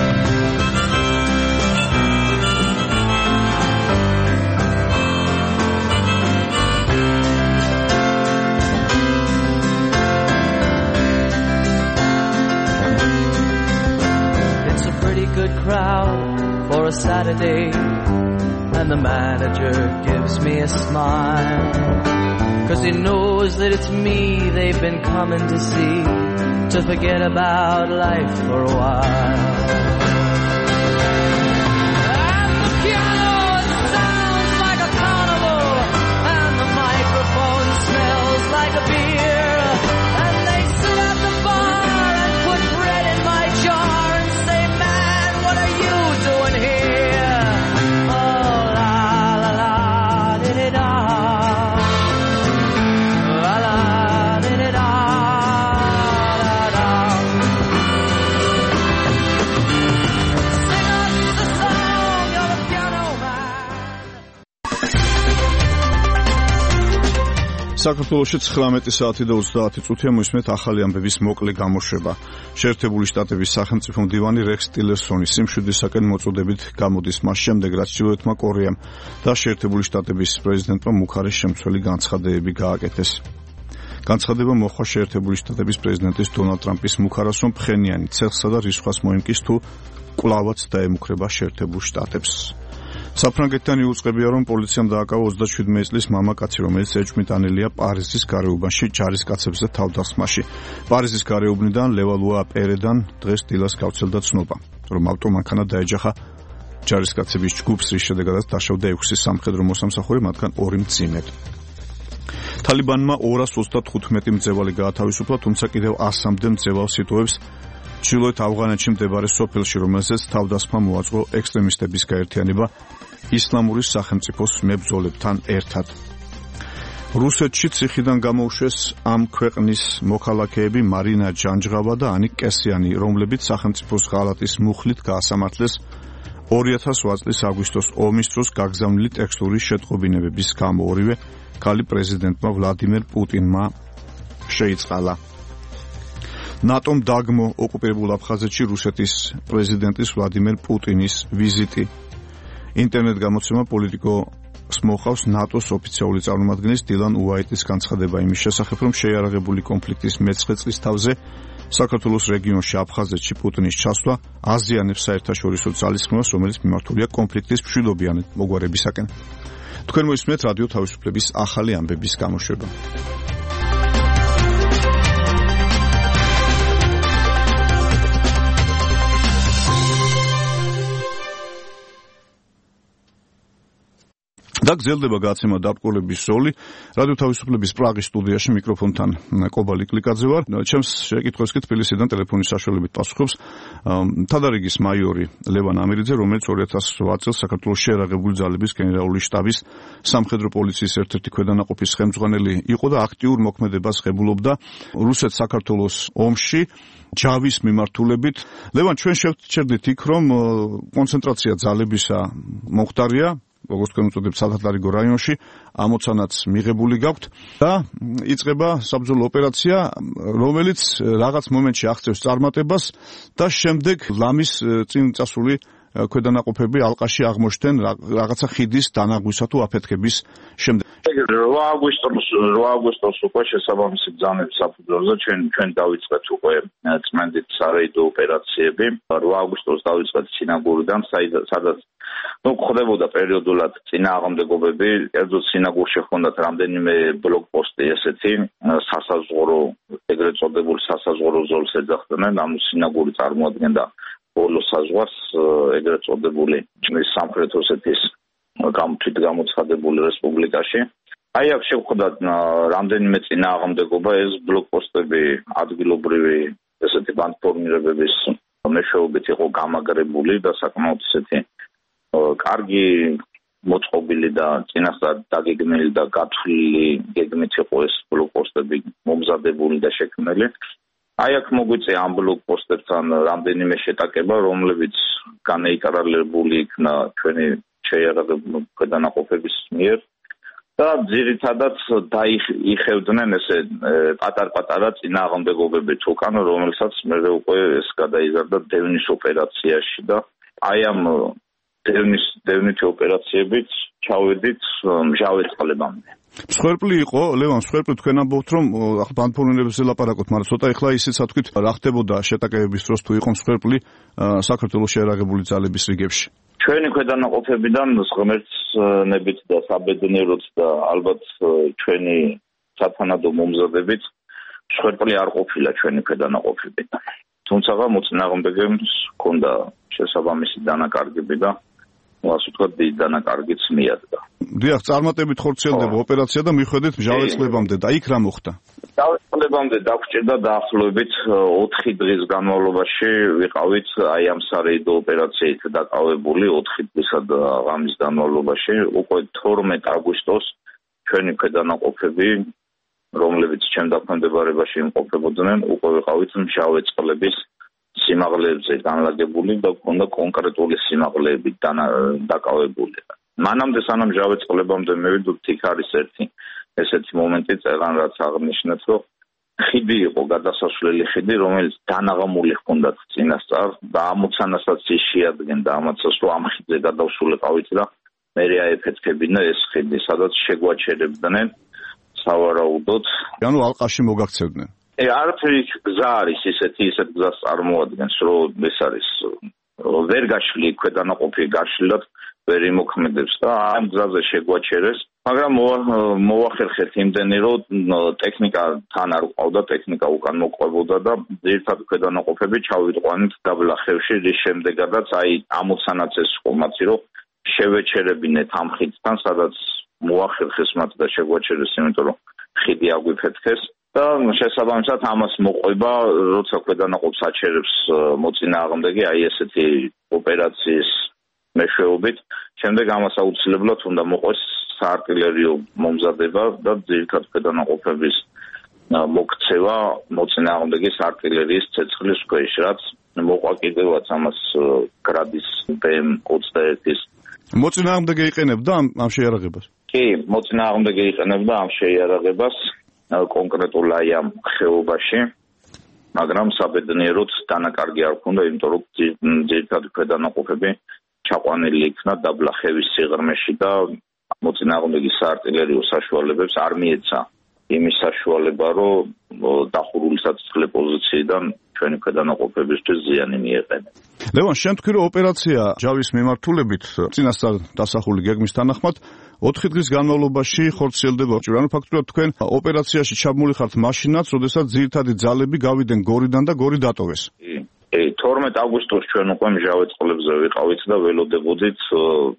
L: It's a pretty good crowd for a Saturday, and the manager gives me a smile, 'cause he knows that it's me they've been coming to see, to forget about life for a while. And the piano sounds like a carnival, and the microphone smells like a beer, and they sit at the bar and put bread in my jar and say, man, what are you doing here? Oh, la la la, di-di-da. La la, di-di-da, da-da. Sing us a song, you're the piano man.
B: საქართველოში 19 საათი და 30 წუთია მოისმენთ ახალი ამბების მოკლე გამოშვება. შეერთებული შტატების სახელმწიფო მდივანი რექს ტილერსონი სიმშვიდისაკენ მოწოდებით გამოდის მას შემდეგ, რაც ჩრდილოეთმა კორეამ და შეერთებული შტატების პრეზიდენტმა მუქარის შემცველი განცხადებები გააკეთეს. განცხადება მოხდა შეერთებული შტატების პრეზიდენტის დონალდ ტრამპის მუქარას, რომ ფხენიანი ცეცხლსა და რისხვას მოიმკის თუ კვლავაც დაემუქრება შეერთებულ შტატებს. საფრანგეთთან იუწყებია, რომ პოლიციამ დააკავა 27 წლის მამაკაცი, რომელიც ეჭვმიტანილია პარიზის გარეუბანში ჯარისკაცებზე თავდასხმაში. პარიზის გარეუბნიდან ლევალუა პერედან დღეს დილას გავრცელდა ცნობა, რომ ავტომანქანა დაეჯახა ჯარისკაცების ჯგუფს, რის შედეგადაც დაშავდა 6 სამხედრო მოსამსახური, მათგან 2 მძიმედ. თალიბანმა 235 მძევალი გაათავისუფლა, თუმცა კიდევ 100-მდე მძევალს იტოვებს ჩრდილოეთ ავღანეთში მდებარე სოფელში, რომელზეც თავდასხმა მოაწყო ექსტრემისტების გაერთიანება ისლამური სახელმწიფოს მებრძოლებთან ერთად. რუსეთში ციხიდან გამოუშვეს ამ ქვეყნის მოქალაქეები მარინა ჯანჯღავა და ანიკ კესიანი, რომლებიც სახელმწიფოს ღალატის მუხლით გაასამართლეს 2008 წლის აგვისტოს ომის დროს გაგზავნილი ტექსტური შეტყობინებების გამო. ორივე ქალი პრეზიდენტმა ვლადიმერ პუტინმა შეიწყალა. ნატომ დაგმო ოკუპირებულ აფხაზეთში რუსეთის პრეზიდენტის ვლადიმერ პუტინის ვიზიტი. ინტერნეტ გამოცემა პოლიტიკო მოხავს ნატოს ოფიციალური წარმომადგენლის დილან უაიტის განცხადება იმის შესახებ, რომ შეიარაღებული კონფლიქტის მე-9 წლის თავზე საქართველოს რეგიონში აფხაზეთში პუტინის ჩასვლა აზიანებს საერთაშორისო ძალისხმევას, რომელიც მიმართულია კონფლიქტის მშვიდობიანი მოგვარებისაკენ. თქვენ მოისმენთ რადიო თავისუფლების ახალი ამბების გამოშვება. და გრძელდება გაცემა დაბრკოლების ზოლი. რადიო თავისუფლების პრაღის სტუდიაში მიკროფონთან კობალი კლიკაძე ვარ. ჩემს შეკითხვებს კი თბილისიდან ტელეფონის საშუალებით პასუხობს თადარიგის მაიორი ლევან ამირიძე, რომელიც 2008 წელს საქართველოს შეერაღებული ძალების გენერალური შტაბის სამხედრო პოლიციის ერთ-ერთი ქვედანაყოფის ხელმძღვანელი იყო და აქტიურ მოქმედებას ღებულობდა რუსეთ-საქართველოს ომში ჯავის მიმართულებით. ლევან, ჩვენ შევჩერდით იქ, რომ კონცენტრაცია ძალებისა მომხდარია, როგორც თქვენ უწოდებთ, სათათლარიგო რაიონში, ამოცანაც მიღებული გაქვთ და იწყება საბრძოლო ოპერაცია, რომელიც რაღაც მომენტში აღწევს წარმატებას და შემდეგ ლამის წინ წასული ქვედანაყოფები ალყაში აღმოჩნდნენ რაღაცა ხიდის დანაგვისა თუ აფეთქების შემდეგ.
D: 8 აგვისტოს უკვე შესაბამისი ბრძანების საფუძველზე ჩვენ დავიწყეთ უკვე წმენდით სარეიდო ოპერაციები. 8 აგვისტოს დავიწყეთ სინაგურიდან, სადაც ხდებოდა პერიოდულად წინააღმდეგობები, კერძოდ სინაგურში ჰქონდათ რამდენიმე ბლოკპოსტი ესეთი სასაზღვრო, ეგრეთ წოდებულ სასაზღვრო ზოლს ეძახდნენ, ანუ სინაგური წარმოადგენდა ბოლო საზღვარს, ეგრეთ წოდებული სამხრეთ ოსეთის თვით გამოცხადებული რესპუბლიკაში. აი აქ შევხვდათ რამდენიმე წინააღმდეგობა, ეს ბლოკპოსტები ადგილობრივი ესეთი ბანდფორმირებების მეშვეობით იყო გამაგრებული და საკმაოდ ესეთი კარგი მოწყობილი და წინასწარ დაგეგმილი და გათვლილი გეგმით იყო ეს ბლოკპოსტები მომზადებული და შექმნილი. აი აქ მოგვიწია ამ ბლოკპოსტებთან რამდენიმე შეტაკება, რომლებიც განეიკარალებული იქნა ჩვენი შეიარაღებული ქვედანაყოფების მიერ და ძირითადად დაიხევდნენ ესე პატარ-პატარა წინააღმდეგობები თუკან, რომელსაც მე უკვე ეს გადაიზარდა დევნის ოპერაციაში და აი ამ დევნითი ოპერაციებით ჩავედით მჟავე წყლებამდე.
B: მსხვერპლი იყო, ლევან, მსხვერპლი თქვენ ამბობთ, რომ ბანდფორმირებებზე ლაპარაკობთ, მაგრამ ცოტა ეხლა ისიც თქვით, რა ხდებოდა შეტაკებების დროს თუ იყო მსხვერპლი საქართველოს შეერაღებული ძალების რიგებში.
D: ჩვენი ქვედანაყოფებიდან ღმერთნებით და საბედნიეროდ და ალბათ ჩვენი სათანადო მომზადებით მსხვერპლი არ ყოფილა ჩვენი ქვედანაყოფებიდან. თუმცა მოწინააღმდეგეებს ჰქონდა შესაბამისი დანაკარგები და ასე ვთქვათ, დიდი დანაკარგიც მიადგა.
B: დიახ, წარმატებით ხორციელდება ოპერაცია და მიხვედით მჟავე წყლებამდე და იქ რა მოხდა?
D: მჟავე წყლებამდე დაგვჭირდა დაახლოებით 4 დღის განმავლობაში ვიყავით აი ამ სარეიდო ოპერაციით დაკავებული 4 დღისა და ღამის განმავლობაში. უკვე 12 აგვისტოს ჩვენი ქვედანაყოფები, რომლებიც ჩემ დაქვემდებარებაში იმყოფებოდნენ, უკვე ვიყავით მჟავე წყლების სიმაღლეებზე განლაგებული და ჰქონდა კონკრეტული სიმაღლეები დაკავებული. მანამდე სანამ მჟავე წყლებამდე მივიდოთ, იქ არის ერთი ესეთი მომენტი წერან, რაც აღნიშნეთ, რომ ხიდი იყო, გადასასვლელი ხიდი, რომელიც დანაღამული ჰქონდათ წინასწარ და ამოცანასაც ის შეადგენდა ამაცას, რომ ამ ხიდზე გადავსულიყავით და მე აეფეთქებინა ეს ხიდი, სადაც შეგვაჩერებდნენ სავარაუდოდ.
B: ანუ ალყაში მოგაქცევდნენ.
D: არაფერი გზა არის ისეთ გზას წარმოადგენს, რომ ეს არის ვერ გაშლი ქვედანაყოფი გაშლილად ვერ იმოქმედებს და ამ გზაზე შეგვაჩერეს, მაგრამ მოვახერხეთ იმდენი, რომ ტექნიკა თან არ ყავდა, ტექნიკა უკან მოყვებოდა და ძირითადად ქვედანაყოფები ჩავიტყვანით დაბლახევში, რის შემდეგაც აი ამოცანაც ეს ყომაცი, რომ შევეჩერებინეთ ამ ხიდთან, სადაც მოახერხეს მათ და შეგვაჩერეს, იმიტომ რომ ხიდი აგვიფეთქეს. და შესაბამისად ამას მოყვება, როცა ქვედანაყოფს აჩერებს მოწინააღმდეგე, აი ესეთი ოპერაციის მეშვეობით, შემდეგ ამას აუცილებლად უნდა მოყვეს საარტილერიო მომზადება და ძირითადად ქვედანაყოფების მოქცევა მოწინააღმდეგის არტილერიის ცეცხლის ქვეშ, რაც მოყვა კიდევაც ამას გრადის BM-21-ის.
B: მოწინააღმდეგე იყენებდა ამ შეიარაღებას?
D: კი, მოწინააღმდეგე იყენებდა ამ შეიარაღებას. კონკრეტულ აი ამ ხეობაში, მაგრამ საბედნიეროდ დანაკარგი არ ჰქონდა, იმიტომ რომ ძირითადად ქვედანაყოფები ჩაყვანილი იქნა დაბლახევის სიღრმეში და მოწინააღმდეგის საარტილერიო საშუალებებს არ მიეცა იმის საშუალება, რომ დახურული საცოცხლე პოზიციიდან ჩვენი ქვედანაყოფებისთვის ზიანი მიეყენა.
B: ლევან, შენ თქვი, რომ ოპერაცია ჯავის მიმართულებით წინასწარ დასახული გეგმის თანახმად 4 დღის განმავლობაში ხორციელდება. ანუ ფაქტობრივად თქვენ ოპერაციაში ჩაბმული ხართ მაშინაც, როდესაც ძირითადი ძალები გავიდნენ გორიდან და გორი დატოვეს.
D: 12 აგვისტოს ჩვენ უკვე მჟავე წყლებზე ვიყავით და ველოდებოდით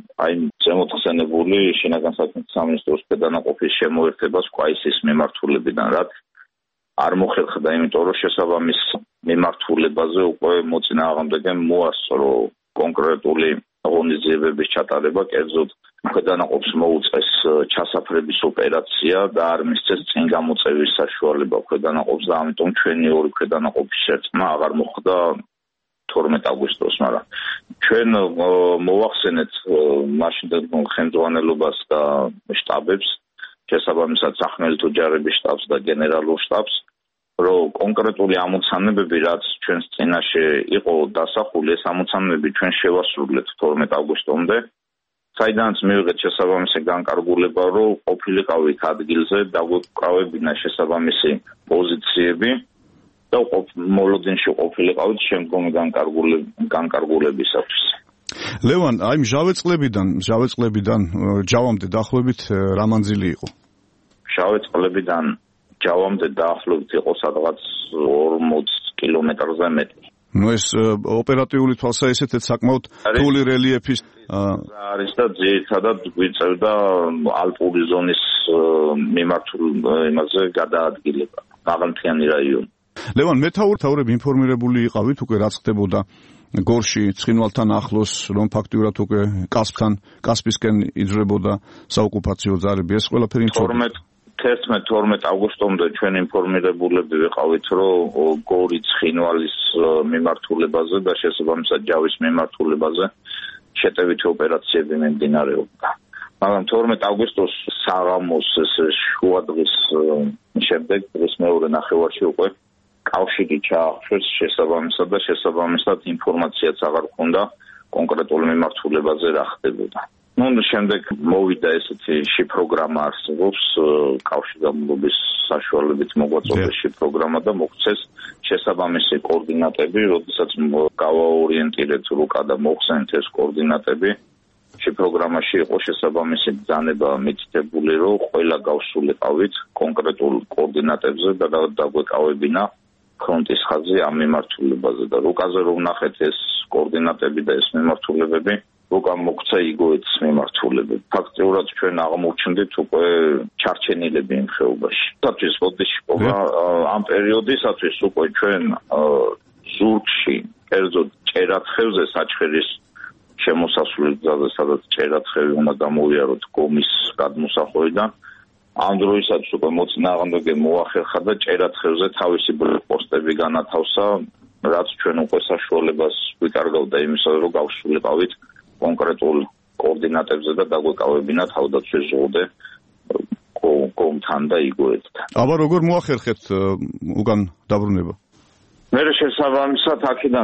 D: აი ზემოთხსენებული შინაგან საქმეთა სამინისტროს ქვედანაყოფის შემოერთებას კვაისის მიმართულებიდან, რაც არ მოხერხდა, იმიტომ რომ შესაბამის მიმართულებაზე უკვე მოწინააღმდეგემ მოასწრო კონკრეტული ღონისძიებების ჩატარება, კერძოდ ქვედანაყოფს მოუწეს ჩასაფრების ოპერაცია და არ მისცეს წინ გამოწევის საშუალება ქვედანაყოფს და ამიტომ ჩვენი ორი ქვედანაყოფის შერწყმა აღარ მოხდა 12 აგვისტოს, მაგრამ ჩვენ მოვახსენეთ მაშინდელ ხელმძღვანელობას და შტაბებს, შესაბამისად სახმელეთო ჯარების შტაბს და გენერალურ შტაბს, რომ კონკრეტული ამოცანებები, რაც ჩვენს წინაშე იყო დასახული, ეს ამოცანებები ჩვენ შევასრულეთ 12 აგვისტომდე, საიდანაც მივიღეთ შესაბამისი განკარგულება, რომ ყოფილიყავით ადგილზე, დაგვეკავებინა შესაბამისი პოზიციები და მოლოდინში ყოფილიყავით შემდგომი განკარგულებისათვის.
B: ლევან, აი მჟავე წლებიდან ჯავამდე დაახლოებით რა მანძილი იყო?
D: მჟავე წლებიდან ჯავამდე დაახლოებით იყო სადღაც 40 კილომეტრზე მეტი.
B: ნუ ეს ოპერატიული თვალსაჩინო საკმაოდ რთული რელიეფის
D: არის და ძირითადად გვიწევდა ალპური ზონის მიმართულ იმაზე გადაადგილება, მაღალმთიანი რაიონი.
B: ლევან, მეთაურები ინფორმირებული იყავით უკვე რაც ხდებოდა გორში, ცხინვალთან ახლოს, რომ ფაქტიურად უკვე კასპისკენ იძრებოდა საოკუპაციო ძალები, ეს ყველაფერი
D: 11-12 აგვისტომდე ჩვენ ინფორმირებულები ვიყავით, რომ გორი ცხინვალის მიმართულებაზე და შესაბამისად ჯავის მიმართულებაზე შეტევითი ოპერაციები მიმდინარეობდა. მაგრამ 12 აგვისტოს საღამოს შუადღის შემდეგ დღის მეორე ნახევარში უკვე კავშირი ჩაახშვეს შესაბამისად ინფორმაციაც აღარ ჰქონდა კონკრეტულ მიმართულებაზე რა ხდებოდა. შემდეგ მოვიდა ესეთი შიფროგრამა არსებობს, კავშირგაბმულობის საშუალებით მოგვაწოდეს შიფროგრამა და მოგვცეს შესაბამისი კოორდინატები, როდესაც გავაორიენტირეთ რუკა და მოხსენეთ ეს კოორდინატები. შიფროგრამაში იყო შესაბამისი ბრძანება მითითებული, რომ ყველა გავსულიყავით კონკრეტულ კოორდინატებზე და დაგვეკავებინა ფრონტის ხაზი ამ მიმართულებაზე და რუკაზე რომ ნახეთ ეს კოორდინატები და ეს მიმართულებები, რუკა მოგვცა იგივეც მიმართულებები. ფაქტიურად ჩვენ აღმოჩნდით უკვე ჩარჩენილები იმ ხეობაში. სათვის ბოდიში ამ პერიოდისათვის უკვე ჩვენ ზურგში, კერძოდ ჭერათხევზე საჩხერის შემოსასვლელი გზაზე, სადაც ჭერათხევი უნდა გამოვიაროთ გომის გადმოსახვევიდან, ამ დროისაც უკვე მოწინააღმდეგე მოახერხა და ჭერათხევზე თავისი ბლოკპოსტები განათავსა, რაც ჩვენ უკვე საშუალებას გვიკარგავდა იმისა, რომ გავსულიყავით კონკრეტულ კოორდინატებზე და დაგვეკავებინა თავდაცვის ზღუდე გომთან და იგივეთთან.
B: აბა როგორ მოახერხეთ უკან დაბრუნება?
D: მე შესაბამისად აქედან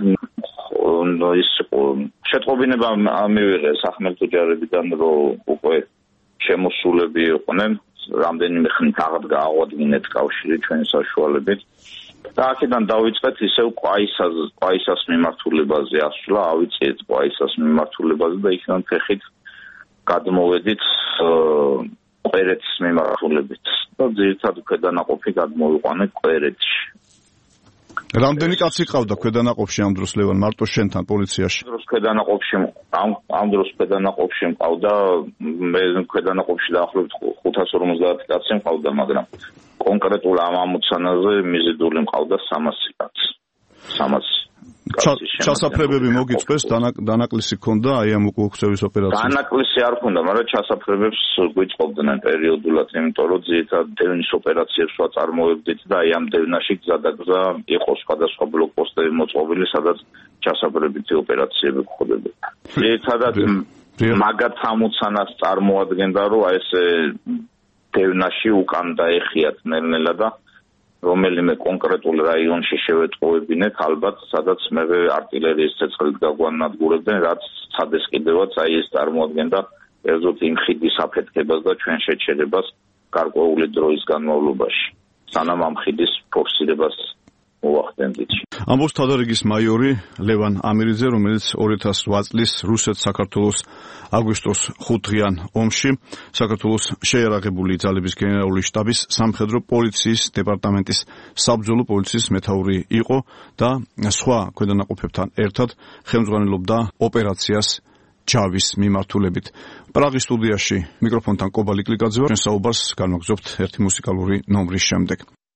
D: ის შეტყობინება მივიღე სახმელეთო ჯარებიდან, რომ უკვე შემოსულები იყვნენ, რამდენიმე ხნით აღადგინეთ კავშირი ჩვენი საშუალებით. და აქედან დავიწყეთ ისევ ყვაისას მიმართულებაზე ასვლა, ავიწიეთ ყვაისას მიმართულებაზე და იქიდან ფეხით გადმოვედით კვერეთის მიმართულებით. და ძირითადად ქვედანაყოფი გადმოვიყვანეთ კვერეთში.
B: რამდენი კაცი ყავდა ქვედანაყოფში ამ დროს ლევან, მარტო შენთან პოლიციაში?
D: ამ დროს ქვედანაყოფში მყავდა, მე ქვედანაყოფში დაახლოებით 550 კაცი მყავდა, მაგრამ კონკრეტულ ამ ამოცანაზე მიზიდული მყავდა 300 კაცი. 300 კაცი.
B: ჩასაფრებები მოგიწვეს, დანაკლისი ქონდა აი ამ უკუქცევის ოპერაციას?
D: დანაკლისი არ ქონდა, მაგრამ ჩასაფრებებს გვიწყობდნენ პერიოდულად, იმიტომ რომ ძირითადად დევნის ოპერაციებს ვაწარმოებდით და აი ამ დევნაში გზადაგზა იყო სხვადასხვა ბლოკპოსტები მოწყობილი, სადაც ჩასაფრებითი ოპერაციები გხდებოდა. ძირითადად მაგათ ამოცანას წარმოადგენდა, რომ აი ეს დევნაში უკან დაეხიათ ნელ-ნელა და რომელიმე კონკრეტულ რაიონში შევეტყუებინეთ, ალბათ, სადაც მე артиლერიის ცეცხლით გაგვანადგურებდნენ, რაც ცადეს კიდევაც აი ეს წარმოადგენდა კერძოდ იმ ხიდის აფეთქებას და ჩვენ შეჩერებას გარკვეული დროის განმავლობაში, სანამ ამ ხიდის ფორსირებას მოვახდენდით.
B: ამბობს თავდარიგის მაიორი ლევან ამირიძე, რომელიც 2008 წლის რუსეთ-საქართველოს აგვისტოს 5-დღიან ომში საქართველოს შეიარაღებული ძალების გენერალური შტაბის სამხედრო პოლიციის დეპარტამენტის საბრძოლო პოლიციის მეთაური იყო და სხვა ქვედანაყოფებთან ერთად ხელმძღვანელობდა ოპერაციას ჯავის მიმართულებით. პრაღის სტუდიაში მიკროფონთან კობალი კლიკაძე ვარ. ჩვენ საუბარს განვაგრძობთ ერთი მუსიკალური ნომრის შემდეგ.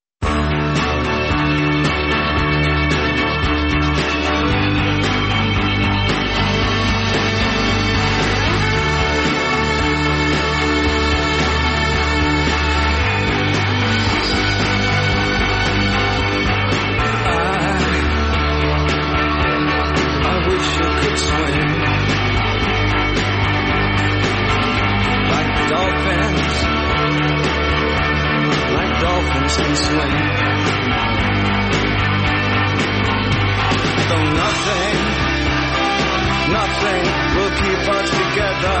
L: Nothing will keep us together.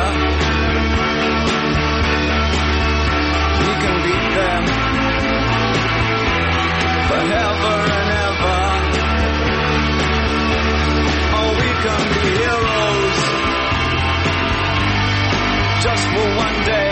L: We can beat them forever and ever. Oh, we can be heroes just for one day.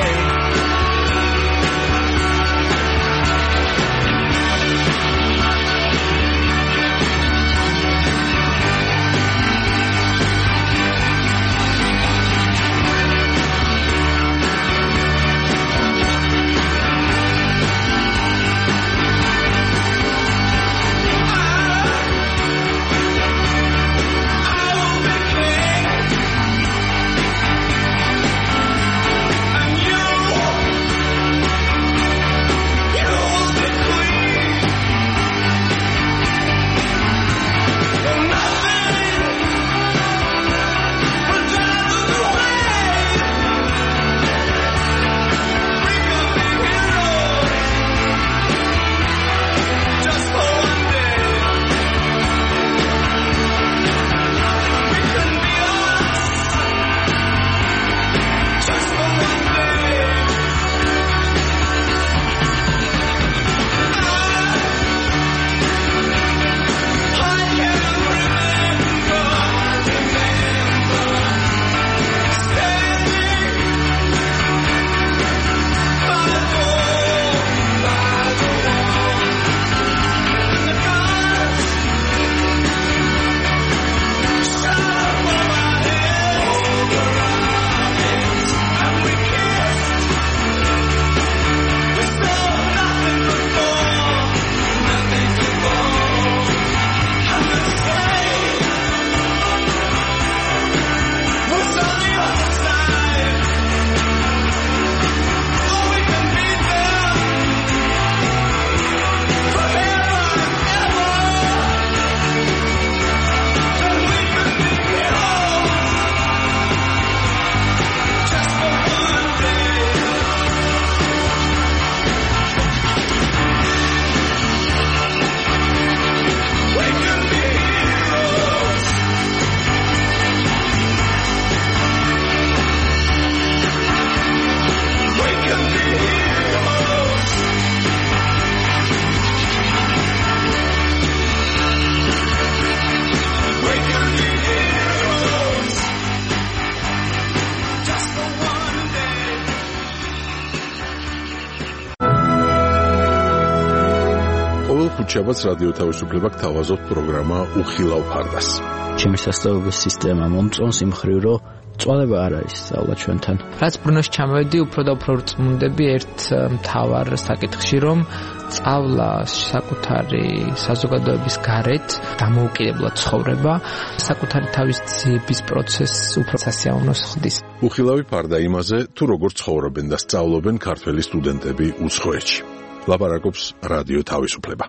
A: ხუთშაბათს რადიო თავისუფლება გთავაზობთ პროგრამა უხილავ ფარდას.
F: ჩემი სასწავლებელი სისტემა მომწონს იმ მხრივ, რომ წვალება არ არის სწავლა ჩვენთან.
M: რაც ბრუნოში ჩამოვედი, უფრო და უფრო რწმუნდები ერთ მთავარ საკითხში, რომ სწავლა საკუთარი საზოგადოების გარეთ დამოუკიდებლად ცხოვრება, საკუთარი თავის ძიების პროცესს უფრო სასიამოვნოს ხდის.
A: უხილავი ფარდა იმაზე, თუ როგორ ცხოვრობენ და სწავლობენ ქართველი სტუდენტები უცხოეთში. ლაპარაკობს რადიო თავისუფლება.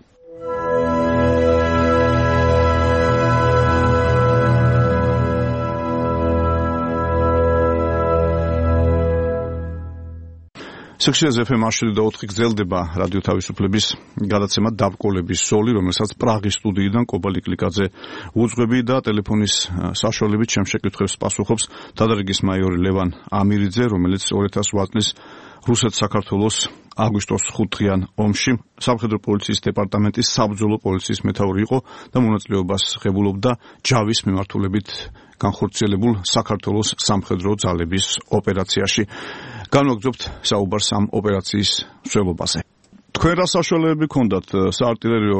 B: სექციაზე FM 107.4 გრძელდება რადიო თავისუფლების გადაცემა დაბრკოლების ზოლი, რომელსაც პრაღის სტუდიიდან კობალი კლიკაძე უძღვები და ტელეფონის საშუალებით ჩემ შეკითხვებს პასუხობს თადარიგის მაიორი ლევან ამირიძე, რომელიც 2008 წლის რუსეთ-საქართველოს აგვისტოს 5 დღიან ომში სამხედრო პოლიციის დეპარტამენტის საბრძოლო პოლიციის მეთაური იყო და მონაწილეობას ღებულობდა ჯავის მიმართულებით განხორციელებულ საქართველოს სამხედრო ძალების ოპერაციაში. განვაგრძობთ საუბარს ამ ოპერაციის მსვლელობაზე. თქვენ რა საშუალებები გქონდათ საარტილერიო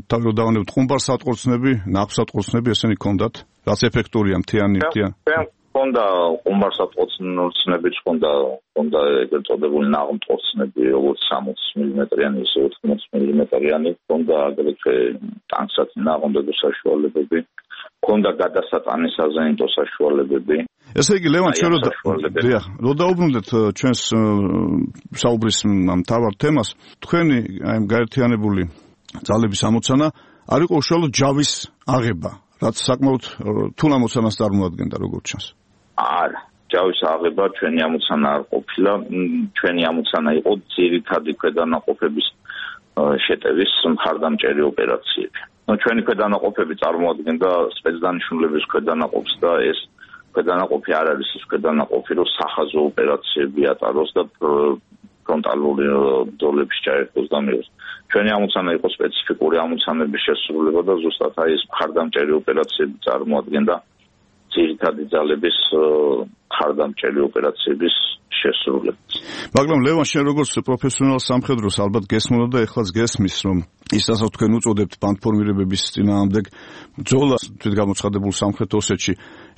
B: თავდავანებთ ყუმბარ სატყორცნები, ნახვსატყორცნები ესენი გქონდათ? რაც ეფექტურია მთიანი?
D: ჰქონდა ყუმბარსატყორცნებიც ჰქონდა ეგრეთ წოდებული ნაღმტყორცნები, როგორც 60 მმ-იანი, ისე 80 მმ-იანი, ჰქონდა აგრეთვე ტანკსათი ნაღმდები საშუალებები, ჰქონდა გადასატანის საზეიმტო საშუალებები.
B: ესე იგი, ლევან, ჩვენ რო დაუბრუნდეთ ჩვენს საუბრის მთავარ თემას, თქვენი აი გაერთიანებული ძალების ამოცანა არ იყო უშუალოდ ჯავის აღება, რაც საკმაოდ რთულ ამოცანას წარმოადგენდა, როგორც ჩანს.
D: არა, ჯავის აღება ჩვენი ამოცანა არ ყოფილა, ჩვენი ამოცანა იყო ძირითადი ქვედანაყოფების შეტევის მხარდამჭერი ოპერაციები. ჩვენი ქვედანაყოფები წარმოადგენდა სპეცდანიშნულების ქვედანაყოფს და ეს ქვედანაყოფი არ არის ის ქვედანაყოფი, რომ სახაზო ოპერაციები ატაროს და ფრონტალური ბრძოლების ჩაერთოს და მიიღოს. ჩვენი ამოცანა იყო სპეციფიკური ამოცანების შესრულება და ზუსტად აი ეს მხარდამჭერი ოპერაციები წარმოადგენდა ძირითადი ძალების მხარდამჭერი ოპერაციების შესრულებას.
B: მაგრამ ლევან, შენ როგორც პროფესიონალ სამხედროს ალბათ გესმოდა და ეხლაც გესმის, რომ ის რასაც თქვენ უწოდებთ ბანდფორმირებების წინააღმდეგ ბრძოლას თვითგამოცხადებულ სამხრეთ ოსეთში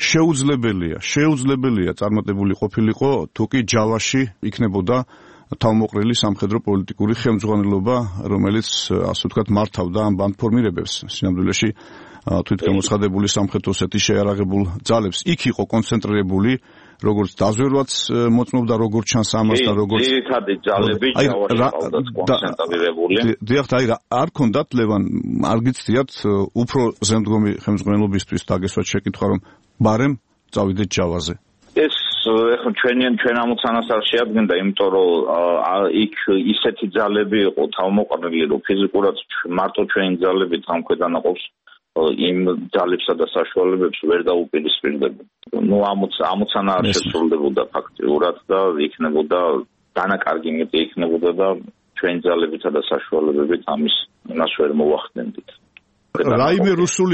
B: შეუძლებელია წარმატებული ყოფილიყო, თუ კი ჯავაში იქნებოდა თავმოყრილი სამხედრო პოლიტიკური ხელმძღვანელობა, რომელიც ასე ვთქვათ მართავდა ამ ბანდფორმირებებს სინამდვილეში თვითგამოცხადებული სამხრეთ ოსეთის შეიარაღებულ ძალებს. იქ იყო კონცენტრირებული როგორც დაზვერვაც მოწმობდა, როგორც ჩანს ამას და როგორც
D: ძირითადი ძალები ჯავაში კონცენტრირებული.
B: დიახ, აი არ ქონდათ ლევან, არ გიცდიათ უფრო ზემდგომი ხელმძღვანელობისთვის დაგესვათ შეკითხვა, რომ ბარემ წავიდეთ ჯავაზე.
D: ეს ეხლა ჩვენ ამოცანას არ შეადგენდა, იმიტომ რომ იქ ისეთი ძალები იყო თავმოყრილი, რომ ფიზიკურად მარტო ჩვენი ძალები თავმოყრდანაყოფს იმ ძალებსა და საშუალებებს ვერ დაუპირისპირდება. ამოცანა არ შესრულდებოდა ფაქტიურად და იქნებოდა დანაკარგი მეტი იქნებოდა და ჩვენი ძალებითა და საშუალებებით იმას ვერ მოვახდენდით.
B: რაიმე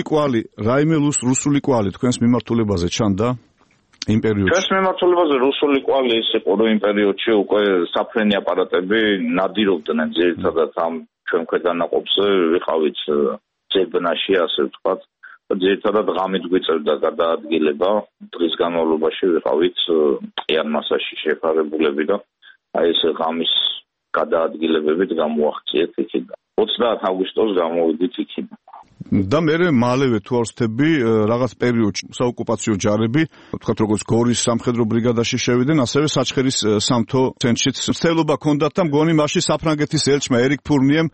B: რუსული კვალი თქვენს მიმართულებაზე ჩანდა იმ პერიოდში?
D: ჩვენს მიმართულებაზე რუსული კვალი ის იყო, რომ იმ პერიოდში უკვე საფრენი აპარატები ნადირობდნენ ძირითადად ამ ჩვენ ქვედანაყოფზე, ვიყავით ძებნაში, ასე ვთქვათ. ძირითადად ღამით გვიწევდა გადაადგილება, დღის განმავლობაში ვიყავით ტყიან მასაში შეფარებულები და აი ეს ღამის გადაადგილებებით გამოახციეთ იქიდან. 30 აგვისტოს გამოვიდით იქიდან.
B: და მერე მალევე თუ არ ვსწრები რაღაც პერიოდში საოკუპაციო ჯარები, ვთქვათ როგორც გორის სამხედრო ბრიგადაში შევიდნენ, ასევე საჩხერის სამთო ცენტრშიც ცდელობა ჰქონდათ და მგონი მაშინ საფრანგეთის ელჩმა ერიკ ფურნიემ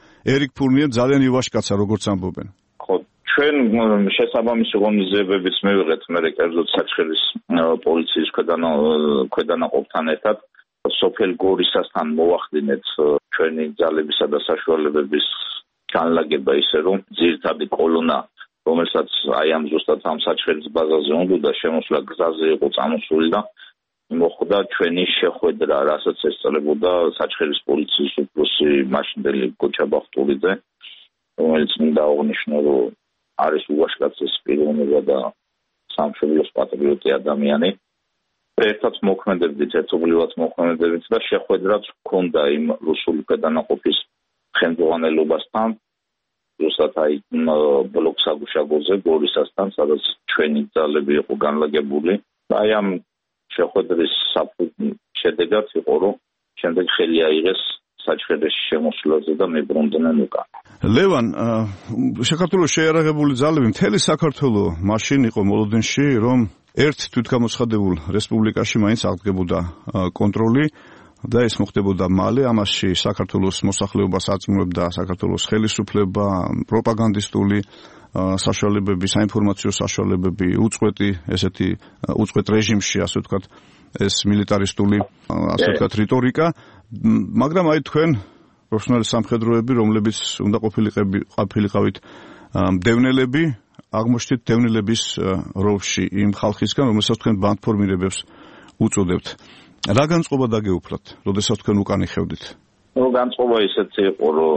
B: ძალიან ივაშკაცა, როგორც ამბობენ.
D: ხო, ჩვენ შესაბამისი ღონისძიებებიც მივიღეთ მერე კერძოდ საჩხერის პოლიციის ქვედანაყოფთან ერთად სოფელ გორისასთან მოვახდინეთ ჩვენი ძალებისა და საშუალებების განლაგება ისე რომ ძირითადი კოლონა, რომელსაც აი ამ ზუსტად ამ საჩხერის ბაზაზე უნდა შემოსვლა გზაზე იყო წამოსული და მოხდა ჩვენი შეხვედრა, რასაც ესწრებოდა საჩხერის პოლიციის უფროსი მაშინდელი გოჩა ბახტურიძე, რომელიც მინდა აღნიშნო, რომ არის უვაშკაცის პიროვნება და სამშობლოს პატრიოტი ადამიანი. ერთად მოქმედებდით, ერთობლივად მოქმედებდით და შეხვედრაც ჰქონდა იმ რუსული ქვედანაყოფის ხელმძღვანელობასთან, ზუსტად აი ბლოკ საგუშაგოზე გორისასთან, სადაც ჩვენი ძალები იყო განლაგებული. აი ამ შეხვედრის შედეგად იყო, რომ შემდეგ ხელი აიღეს საჩხერის შემოსვლაზე და მიბრუნდნენ უკან.
B: ლევან, საქართველოს შეიარაღებული ძალები მთელი საქართველო მაშინ იყო მოლოდინში, რომ ერთ თვითგამოცხადებულ რესპუბლიკაში მაინც აღდგებოდა კონტროლი და ეს მოხდებოდა მალე. ამაში საქართველოს მოსახლეობას აწმუნებდა საქართველოს ხელისუფლება, პროპაგანდისტული საშუალებები, საინფორმაციო საშუალებები, უწყვეტ რეჟიმში, ასე ვთქვათ, ეს მილიტარისტული, ასე ვთქვათ, რიტორიკა. მაგრამ აი თქვენ პროფესიონალი სამხედროები, რომლებიც უნდა ყოფილიყავით მდევნელები, აღმოჩნდით დევნილების როლში იმ ხალხისგან, რომელსაც თქვენ ბანდფორმირებებს უწოდებთ. რა განწყობა დაგეუფლათ, როდესაც თქვენ უკან იხევდით?
D: განწყობა ისეთი იყო, რომ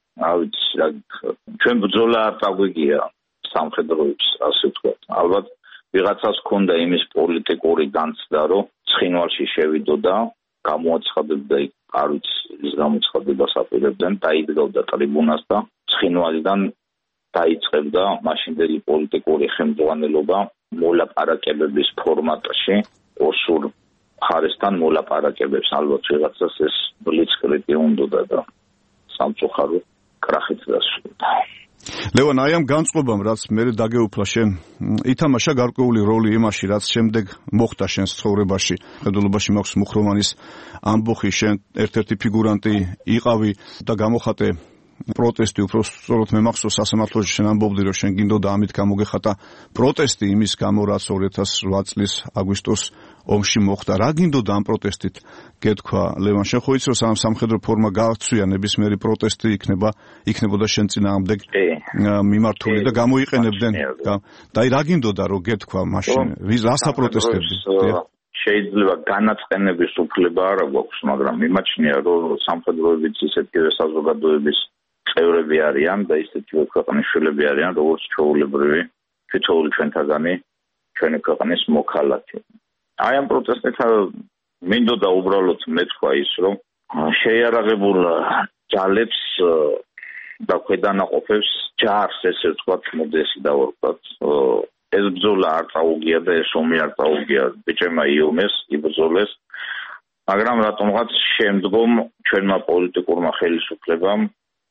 D: ჩვენ ბრძოლა არ დაგვიგია სამხედროებს, ასე ვთქვათ. ალბათ ვიღაცას ჰქონდა იმის პოლიტიკური განცდა, რომ ცხინვალში შევიდოდა, გამოაცხადებდა იქ არ ვიცი ის გამოცხადებას აპირებდნენ, დაიდგავდა ტრიბუნას და ცხინვალიდან დაიწყებდა მაშინდელი პოლიტიკური ხელმძღვანელობა მოლაპარაკებების ფორმატში ოსურ მხარესთან მოლაპარაკებებს ალბათ ვიღაცას ეს ბლიცკრიგი უნდა და სამწუხარო კრახით დასრულდა.
B: ლევან, აი ამ განწყობამ, რაც მე დაგეუფლა შენ, ითამაშა გარკვეული როლი იმაში, რაც შემდეგ მოხდა შენს ცხოვრებაში. ხედულობაში მაქვს მუხროვანის ამბოხი, შენ ერთ-ერთი ფიგურანტი იყავი და გამოხატე პროტესტი, უფრო სწორად მე მახსოვს სასამართლოში შენ ამბობდი, რომ შენ გინდოდა ამით გამოგეხატა პროტესტი იმის გამო, რაც 2008 წლის აგვისტოს ომში მოხდა. რა გინდოდა ამ პროტესტით გეთქვა, ლევან? შენ ხო იცი, რომ სამხედრო ფორმა გააცვია, ნებისმიერი პროტესტი იქნებოდა შენ წინააღმდეგ მიმართული და გამოიყენებდნენ. და აი რა გინდოდა რომ გეთქვა მაშინ? რას აპროტესტებდი?
D: შეიძლება განაცხენების უფლება არ აქვს, მაგრამ მიმაჩნია, რომ სამხედროებიც ისეთივე საზოგადოების წევრები არიან და ისეთივე ქვეყნის შვილები არიან, როგორც ჩვეულებრივი თითოეული ჩვენთაგანი ჩვენი ქვეყნის მოქალაქე. აი ამ პროტესტით მინდოდა უბრალოდ მეთქვა ის, რომ შეიარაღებულ ძალებს და ქვედანაყოფებს ჯარს, ესე ვთქვათ, მოდესი დავარქვათ, ეს ბრძოლა არ წაუგია და ეს ომი არ წაუგია. ბიჭებმა იომეს, იბრძოლეს, მაგრამ რატომღაც შემდგომ ჩვენმა პოლიტიკურმა ხელისუფლებამ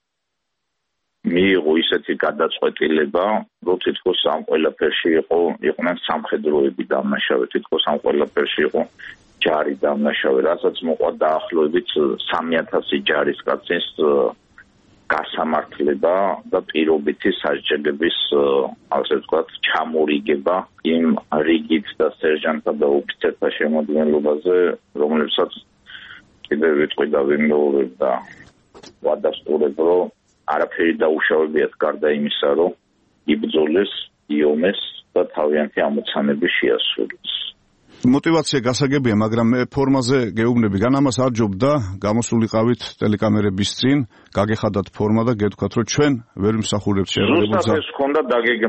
D: მიიღო ისეთი გადაწყვეტილება, რომ თითქოს ამ ყველაფერში იყვნენ სამხედროები დამნაშავე, თითქოს ამ ყველაფერში იყო ჯარი დამნაშავე, რასაც მოყვა დაახლოებით 3000 ჯარისკაცის გასამართლება და პირობითი სასჯელების, ასე ვთქვათ, ჩამორიგება იმ რიგით და სერჟანტთა და ოფიცერთა შემადგენლობაზე, რომლებსაც კიდევ ვიტყვი და ვიმეორებ და ვადასტურებ, რომ არაფერი დაუშავებიათ გარდა იმისა, რომ იბრძოლეს, იომეს და თავიანთი ამოცანები შეასრულეს.
B: მოტივაცია გასაგებია, მაგრამ მე ფორმაზე გეუბნები, გან ამას არ ჯობდა გამოსულიყავით ტელეკამერების წინ, გაგეხადათ ფორმა და გეთქვათ, რომ ჩვენ ვერ ვიმსახურებთ შეერაღებულ ძალებს.
D: ზუსტად ეს ჰქონდა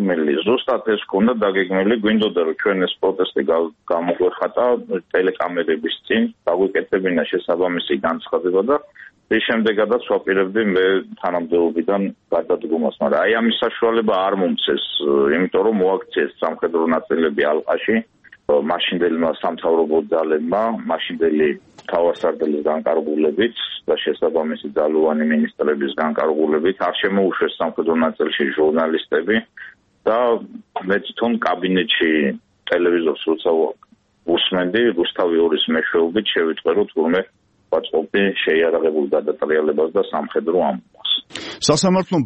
D: დაგეგმილი, გვინდოდა რომ ჩვენ ეს პროტესტი გამოგვეხატა ტელეკამერების წინ, დაგვიკეთებინა შესაბამისი განცხადება და ის შემდეგადაც ვაპირებდი მე თანამდებობიდან გადადგომას, მაგრამ აი ამის საშუალება არ მომცეს, იმიტომ რომ მოაქციეს სამხედრო ნაწილები ალყაში, მაშინდელმა სამთავრობო ძალებმა, მაშინდელი თავარსარდლის განკარგულებით და შესაბამისი ძალოვანი მინისტრების განკარგულებით არ შემოუშვეს სამხედრო ნაწილში ჟურნალისტები და მე თვითონ კაბინეტში ტელევიზორს როცა უსმენდი, რუსთავი 2-ის მეშვეობით შევიტყვე, რომ თურმე ვაწყობდი შეიარაღებულ გადატრიალებას და სამხედრო ამბავს.
B: სასამართლომ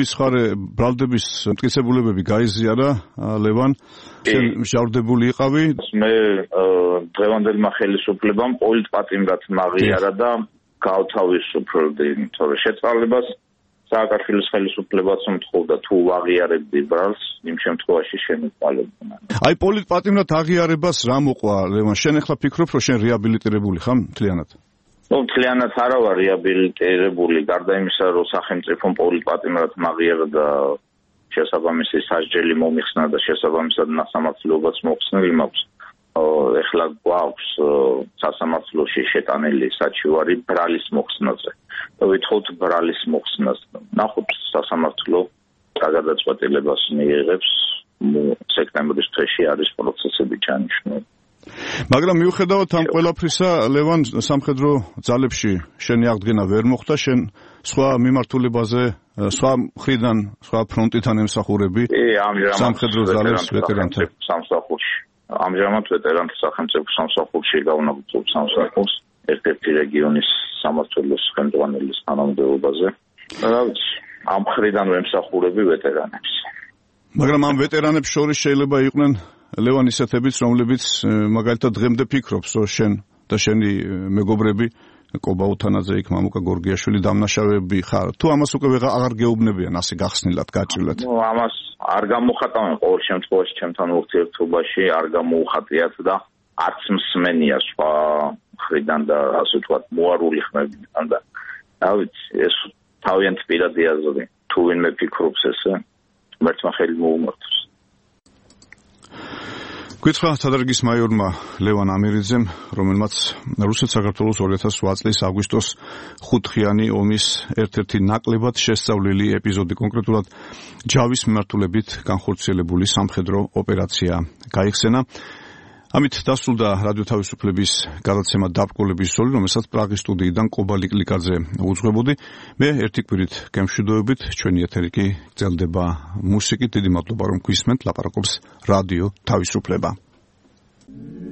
B: ბრალდების მტკიცებულებები გაიზიარა, ლევან, შენ მჟავრდებული იყავი?
D: მე დღევანდელმა ხელისუფლებამ პოლიტპატიმრად მაღიარა და გავთავისუფლდი, თორე შეწყალებას სააკაშვილის ხელისუფლებაც მთხოვდა თუ ვაღიარებდი ბრალს, იმ შემთხვევაში შემეყალებდნენ.
B: აი პოლიტპატიმრად აღიარებას რა მოყვა, ლევან? შენ ახლა ფიქრობ, რომ შენ რეაბილიტირებული ხარ მთლიანად?
D: მთლიანად არა ვარ რეაბილიტირებული, გარდა იმისა, რომ სახელმწიფომ პოლიტპატიმრად მაღიარა და შესაბამისი სასჯელი მომიხსნა და შესაბამისად სასამართლოებაც მოხსნილი მაქვს. ეხლა გვაქვს სასამართლოში შეტანილი საჩივარი ბრალის მოხსნაზე და ვითხოვთ ბრალის მოხსნას. ნახოთ სასამართლო გადაწყვეტილებას მიიღებს, სექტემბრის თვეში არის პროცესები ჩანიშნული.
B: მაგრამ მიუხედავად ამ ყველაფრისა, ლევან, სამხედრო ძალებში შენი აღდგენა ვერ მოხდა, შენ სხვა მიმართულებაზე, სხვა მხრიდან, სხვა ფრონტიდან ემსახურები სამხედრო ძალებს ვეტერანთა
D: სამსახურში. ამჟამად ვეტერანთა სახელმწიფო სამსახურში გავნაბრძოლ სამსახურს ერთ-ერთი რეგიონის სამმართველოს ხელმძღვანელის თანამდებობაზე. რა ვიცი, ამ მხრიდან ვემსახურები ვეტერანებს.
B: მაგრამ ამ ვეტერანებს შორის შეიძლება იყვნენ ლევან ისეთებიც, რომლებიც მაგალითად დღემდე ფიქრობს, რომ შენ და შენი მეგობრები კობა უთანაძე, იქ მამუკა გორგიაშვილი დამნაშავეები ხარ. თუ ამას უკვე აღარ გეუბნებიან ასე გახსნილად, გაჭრილად.
D: ამას არ გამოხატავენ ყოველ შემთხვევაში ჩემთან ურთიერთობაში, არ გამოუხატიათ და არც მსმენია სხვა მხრიდან და ასე ვთქვათ მოარული ხმებიდან და რა ვიცი, ეს თავიანთი პირადი აზრი. თუ ვინმე ფიქრობს ესე, ღმერთმა ხელი მოუმართოს.
B: გვითხრა სადარგის მაიორმა ლევან ამირიძემ, რომელმაც რუსეთ-საქართველოს 2008 წლის აგვისტოს 5-ხიანი ომის ერთ-ერთი ნაკლებად შესწავლილი ეპიზოდი, კონკრეტულად ჯავის მიმართულებით განხორციელებული სამხედრო ოპერაცია გაიხსენა. ამით დასრულდა რადიო თავისუფლების გადაცემა დაბრკოლების ზოლი, რომელსაც პრაღის სტუდიიდან კობალი კლიკაძე უძღვებოდი. მე ერთი კვირით გემშვიდობებით, ჩვენი ეთერი კი გრძელდება მუსიკით. დიდი მადლობა რომ გვისმენთ, ლაპარაკობს რადიო თავისუფლება.